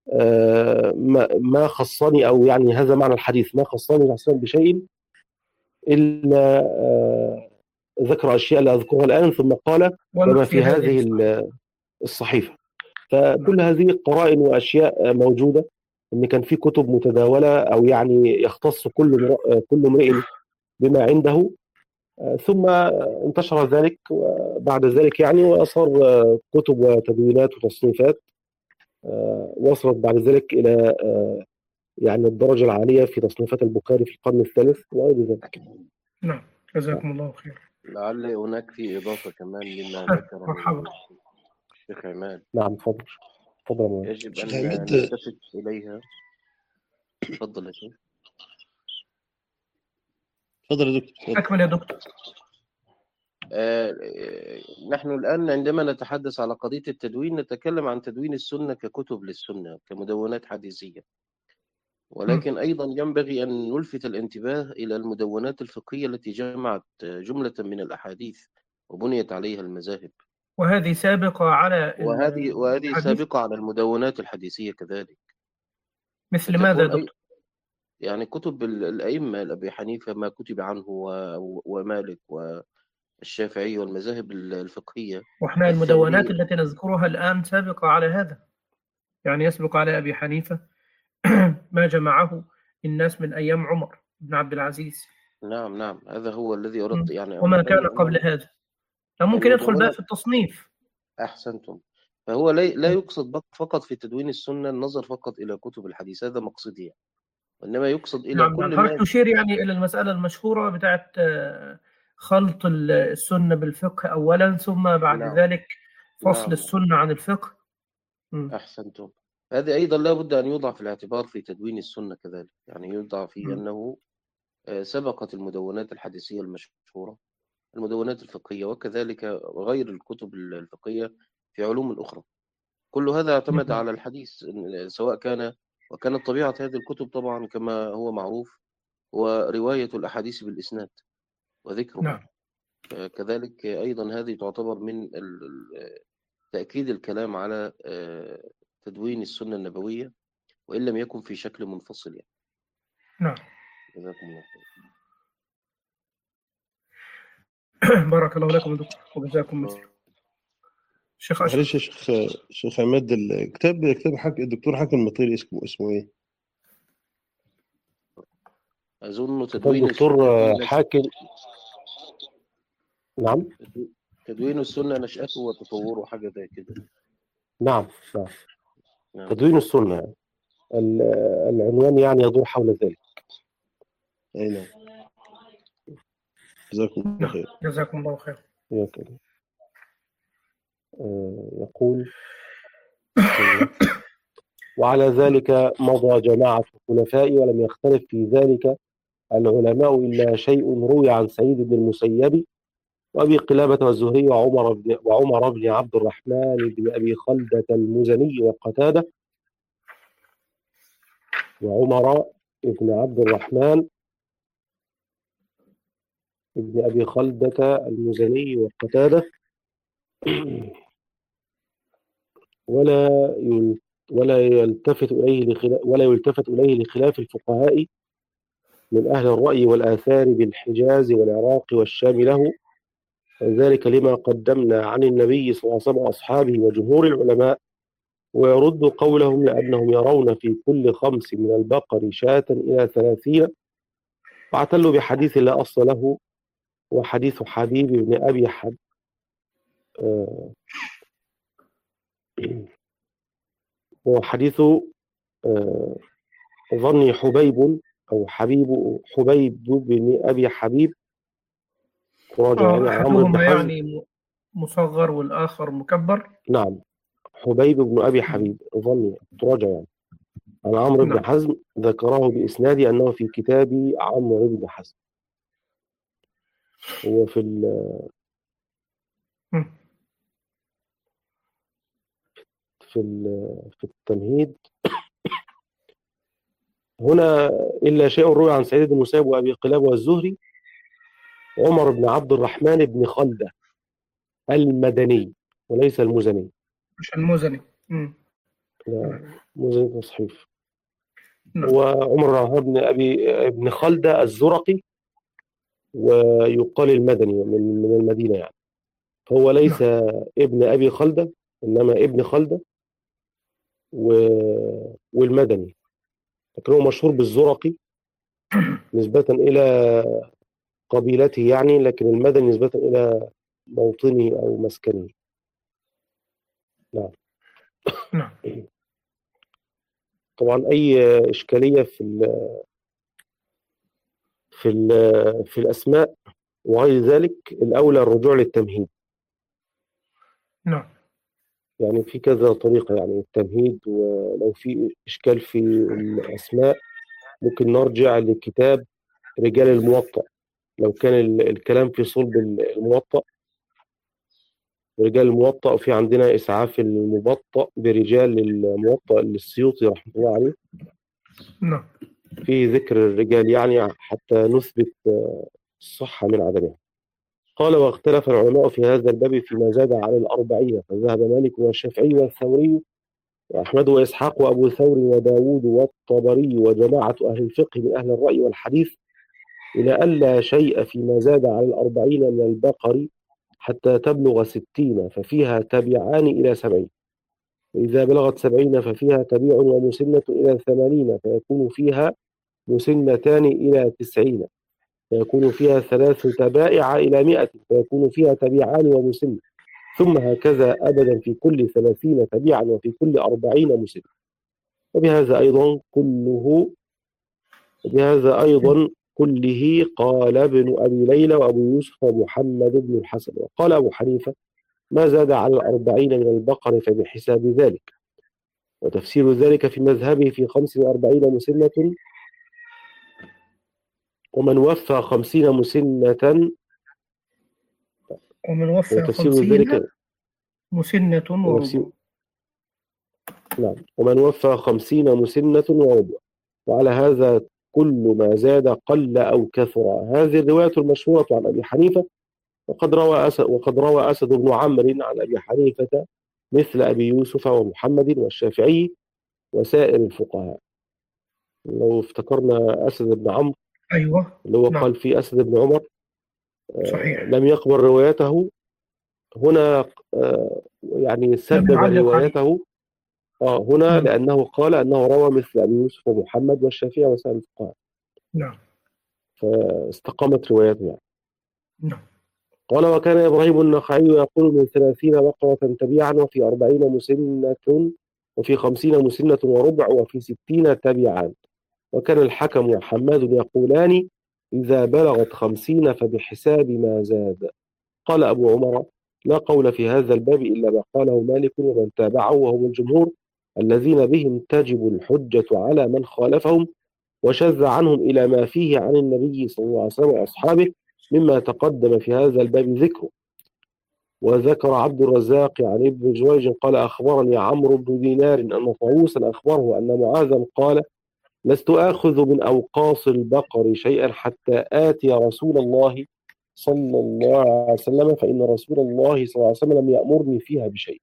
ما خصني، أو يعني هذا معنى الحديث، ما خصني صلى الله عليه وسلم بشيء إلا ذكر أشياء لا أذكرها الآن، ثم قال وما وما في في هذه هذه الصحيفة. الصحيفة. نعم. فكل هذه قرائن وأشياء موجودة، إن كان في كتب متداولة، أو يعني يختص كل امرئ بما عنده. ثم انتشر ذلك بعد ذلك يعني، وصار كتب وتدوينات وتصنيفات وصلت بعد ذلك إلى يعني الدرجة العالية في تصنيفات البخاري في القرن الثالث وغير ذلك. نعم. جزاكم الله خير. لعل هناك في إضافة كمان لما ذكره مرحبا. الشيخ عماد، نعم تفضل تفضل يا مولانا. يجب شيخ أن عماد، نلتفت إليها. تفضل يا شيخ. تفضل يا دكتور، تفضل. أكمل يا دكتور. نحن الآن عندما نتحدث على قضية التدوين نتكلم عن تدوين السنة ككتب للسنة، كمدونات حديثية. ولكن أيضا ينبغي أن نلفت الانتباه إلى المدونات الفقهية التي جمعت جملة من الأحاديث وبنيت عليها المذاهب، وهذه سابقة على وهذه الحديث. سابقة على المدونات الحديثية كذلك. مثل ماذا يا فتكون دكتور؟ يعني كتب الأئمة أبي حنيفة ما كتب عنه ومالك والشافعي والمذاهب الفقهية وإحنا المدونات الثورية. التي نذكرها الآن سابقة على هذا، يعني يسبق على أبي حنيفة ما جمعه الناس من أيام عمر بن عبد العزيز. نعم نعم، هذا هو الذي أردت يعني أن وما كان أبين قبل أنه هذا. ممكن يدخل بقى المدونات. في التصنيف. أحسنتم. فهو لا يقصد فقط في تدوين السنة النظر فقط إلى كتب الحديث، هذا مقصدي يعني. وإنما يقصد إلى نعم نعم. كل حضرتك ما. تشير يعني إلى المسألة المشهورة بتاعت خلط السنة بالفقه أولا، ثم بعد نعم ذلك فصل نعم، السنة عن الفقه. أحسنتم. هذا أيضا لا بد أن يوضع في الاعتبار في تدوين السنة كذلك، يعني يوضع في أنه سبقت المدونات الحديثية المشهورة المدونات الفقهية، وكذلك غير الكتب الفقهية في علوم أخرى. كل هذا اعتمد على الحديث، سواء وكانت طبيعة هذه الكتب طبعا كما هو معروف ورواية الأحاديث بالإسناد وذكرها. نعم كذلك أيضا هذه تعتبر من تأكيد الكلام على تدوين السنة النبوية، وإن لم يكن في شكل منفصل يعني. نعم. جزاكم الله خير. بارك الله لكم يا دكتور وجزاكم مثله. شيخ أشرف. معلش يا شيخ عماد، كتاب الدكتور حاكم المطيري اسمه ايه؟ أظن كتاب تدوين دكتور السنة حاكم. نعم تدوين السنة نشأته وتطوره، حاجة زي كده. نعم نعم. نعم. تدوين السنة العنوان يعني يدور حول ذلك. اي نعم. جزاكم الله خير. جزاكم الله خير. يقول وعلى ذلك مضى جماعة الخلفاء، ولم يختلف في ذلك العلماء إلا شيء روي عن سعيد بن المسيب وأبي قلابة والزهري وعمر بن عبد الرحمن بن أبي خلدة المزني وقتادة وعمر بن عبد الرحمن بن أبي خلدة المزني وقتادة ولا يلتفت إليه لخلاف الفقهاء من أهل الرأي والآثار بالحجاز والعراق والشام له، وذلك لما قدمنا عن النبي صلى الله عليه وسلم وأصحابه وجمهور العلماء، ويرد قولهم لأنهم يرون في كل 5 من البقر شاة إلى 30، واعتلوا بحديث لا أصل له وحديث حبيب بن أبي وحديث ظني حبيب أو حبيب بن أبي حبيب تراجع يعني عمرو بن أحدهما حزم. يعني مصغر والآخر مكبر. نعم، حبيب بن أبي حبيب ظني تراجع يعني عن عمرو بن حزم، ذكره بإسناد أنه في كتاب عمرو بن حزم. هو في التمهيد هنا إلا شيء روي عن سعيد بن المسيب وأبي قلابة والزهري عمر بن عبد الرحمن بن خلدة المدني وليس المزني. مش المزني. لا، مزني تصحيف. وعمر بن خلدة الزرقي، ويقال المدني من المدينة يعني. هو ليس ابن أبي خلدة، إنما ابن خلدة والمدني، لكن هو مشهور بالزرقي نسبة إلى قبيلته يعني، لكن المدني نسبة إلى موطنه أو مسكنه. نعم. طبعا أي إشكالية في الأسماء وغير ذلك الأولى الرجوع للتمهيد. نعم. يعني في كذا طريقة يعني التمهيد، ولو في إشكال في الأسماء ممكن نرجع لكتاب رجال الموطأ، لو كان الكلام في صلب الموطأ رجال الموطأ، وفي عندنا إسعاف المبطأ برجال الموطأ للسيوطي رحمه الله عليه، نعم. في ذكر الرجال يعني حتى نثبت الصحة من عدمها. قال واختلف العلماء في هذا الباب فيما زاد على 40، فذهب مالك والشافعي والثوري وأحمد وإسحاق وأبو ثور وداود والطبري وجماعة أهل الفقه من أهل الرأي والحديث إلى أن لا شيء فيما زاد على 40 من البقر حتى تبلغ 60 ففيها تبعان إلى 70، وإذا بلغت 70 ففيها تبيع ومسنة إلى 80 فيكون فيها مسنتان إلى 90 فيكون فيها 3 تبائع إلى 100 فيكون فيها تبيعان ومسنة، ثم هكذا أبدا في كل 30 تبيعا وفي كل 40 مسنة. وبهذا أيضا كله قال ابن أبي ليلى وأبو يوسف ومحمد بن الحسن. وقال أبو حنيفة ما زاد على 40 من البقر فبحساب ذلك، وتفسير ذلك في مذهبه في 45 مسنة، ومن وفى 50 مسنة ومن وفى وتفسير 50 ذلك مسنة وربع. نعم، ومن وفى 50 مسنة وربع. وعلى هذا كل ما زاد قل أو كثر. هذه الرواية المشهورة عن أبي حنيفة، وقد روى أسد بن عمرو عن أبي حنيفة مثل أبي يوسف ومحمد والشافعي وسائر الفقهاء. لو افتكرنا أسد بن عمرو أيوة. اللي هو نعم. قال في أسد بن عمر صحيح. لم يقبل روايته هنا، يعني سبب روايته هنا لأنه قال أنه روى مثل أبي يوسف ومحمد والشافعي وسائر الفقهاء. نعم. فاستقامت روايته يعني. نعم. قال وكان إبراهيم النخعي يقول من 30 بقرة تبيعا وفي 40 مسنة وفي 50 مسنة وربع وفي 60 تبيعا. وكان الحكم وحماد يقولان إذا بلغت 50 فبحساب ما زاد. قال أبو عمر لا قول في هذا الباب إلا ما قاله مالك ومن تابعه وهم الجمهور الذين بهم تجب الحجة على من خالفهم وشذ عنهم إلى ما فيه عن النبي صلى الله عليه وسلم وأصحابه مما تقدم في هذا الباب ذكره. وذكر عبد الرزاق عن ابن جريج قال أخبرني عمرو بن دينار أن طاووسا أخبره أن معاذا قال لست آخذ من أوقاص البقر شيئا حتى آتي رسول الله صلى الله عليه وسلم فإن رسول الله صلى الله عليه وسلم لم يأمرني فيها بشيء.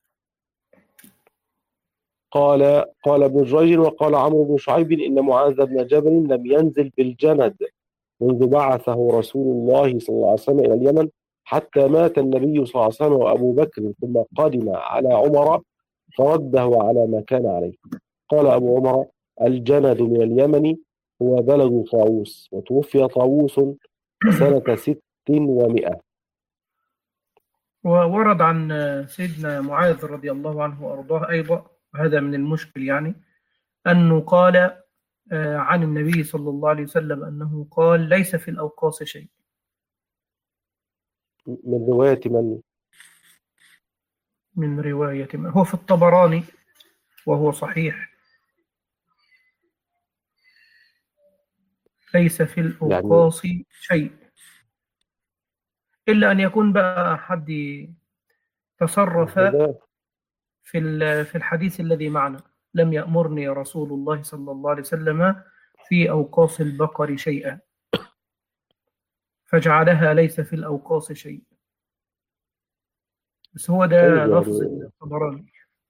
قال ابن جريج وقال عمرو بن شعيب إن معاذ بن جبل لم ينزل بالجند منذ بعثه رسول الله صلى الله عليه وسلم إلى اليمن حتى مات النبي صلى الله عليه وسلم وأبو بكر ثم قدم على عمر فرده على ما كان عليه. قال أبو عمر الجند من اليمن هو بلد طاووس، وتوفي طاووس سنة 600. وورد عن سيدنا معاذ رضي الله عنه وأرضاه أيضا، وهذا من المشكل يعني، أنه قال عن النبي صلى الله عليه وسلم أنه قال ليس في الأوقاص شيء. من رواية من؟ من رواية من هو في الطبراني وهو صحيح، ليس في الأوقاص يعني شيء، إلا أن يكون بقى حد تصرف في الحديث الذي معنا لم يأمرني رسول الله صلى الله عليه وسلم في أوقاص البقر شيئا فجعلها ليس في الأوقاص شيء، بس هو ده لفظ الطبراني.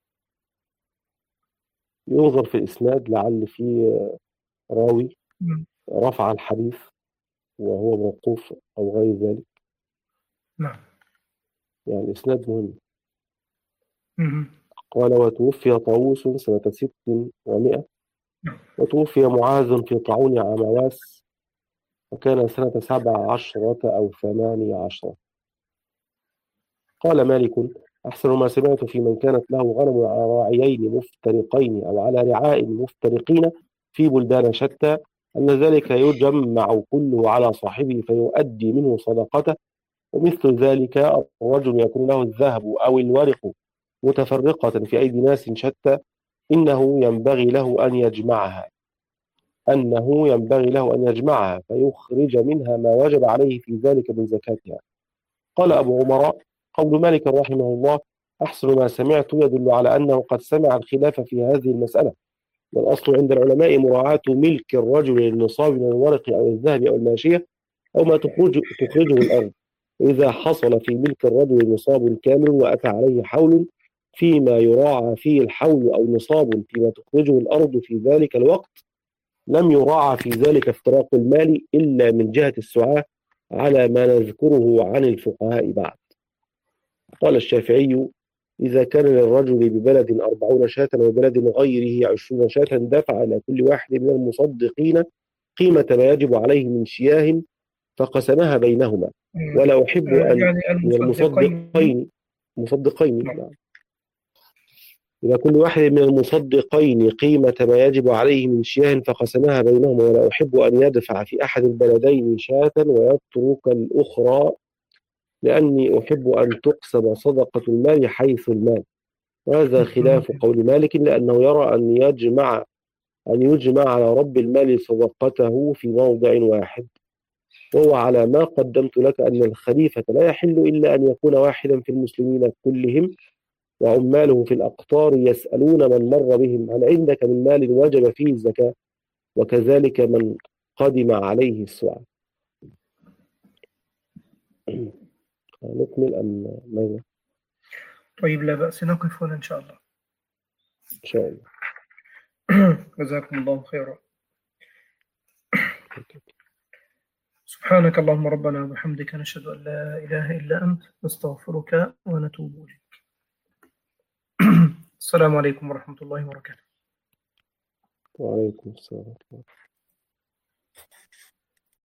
ينظر في الإسناد لعل فيه راوي رفع الحديث وهو موقوف أو غير ذلك. نعم. يعني إسناد مهم. قال وتوفي طاووس سنة 600 وتوفي معاذ في طاعون عمواس وكان سنة 17 أو 18. قال مالك أحسن ما سمعت في من كانت له غنم على راعيين مفترقين أو على رعاء مفترقين في بلدان شتى أن ذلك يجمع كله على صاحبه فيؤدي منه صدقته، ومثل ذلك الرجل يكون له الذهب أو الورق متفرقة في أيدي ناس شتى إنه ينبغي له أن يجمعها فيخرج منها ما وجب عليه في ذلك من زكاتها. قال أبو عمر قول مالك رحمه الله أحسن ما سمعت يدل على أنه قد سمع الخلاف في هذه المسألة، والأصل عند العلماء مراعاة ملك الرجل للنصاب من الورق أو الذهب أو الماشية أو ما تخرجه الأرض. إذا حصل في ملك الرجل نصاب كامل وأتى عليه حول فيما يراعى فيه الحول أو نصاب فيما تخرجه الأرض في ذلك الوقت، لم يراعى في ذلك افتراق المال إلا من جهة السعاة على ما نذكره عن الفقهاء بعد. قال الشافعي: إذا كان للرجل ببلد 40 شاة وبلد غيره 20 شاة دفع إلى كل واحد من المصدقين قيمة ما يجب عليه من شياه فقسمها بينهما، ولا أحب أن يعني من المصدقين نعم. إذا كل واحد من المصدقين قيمة ما يجب عليه من شياه فقسمها بينهما، ولا أحب أن يدفع في أحد البلدين شاة ويترك الأخرى، لأني أحب أن تقسم صدقة المال حيث المال. وهذا خلاف قول مالك، لأنه يرى أن يجمع على رب المال صدقته في موضع واحد، وهو على ما قدمت لك أن الخليفة لا يحل إلا أن يكون واحدا في المسلمين كلهم، وعماله في الأقطار يسألون من مر بهم: هل عندك من مال وجب فيه الزكاة؟ وكذلك من قدم عليه السعى. نكمل أم ماذا؟ طيب، لا بأس، نقف هنا إن شاء الله. إن شاء الله. جزاكم الله خيرا. سبحانك اللهم ربنا وبحمدك، نشهد أن لا إله إلا أنت، نستغفرك ونتوب إليك. السلام عليكم ورحمة الله وبركاته. وعليكم السلام.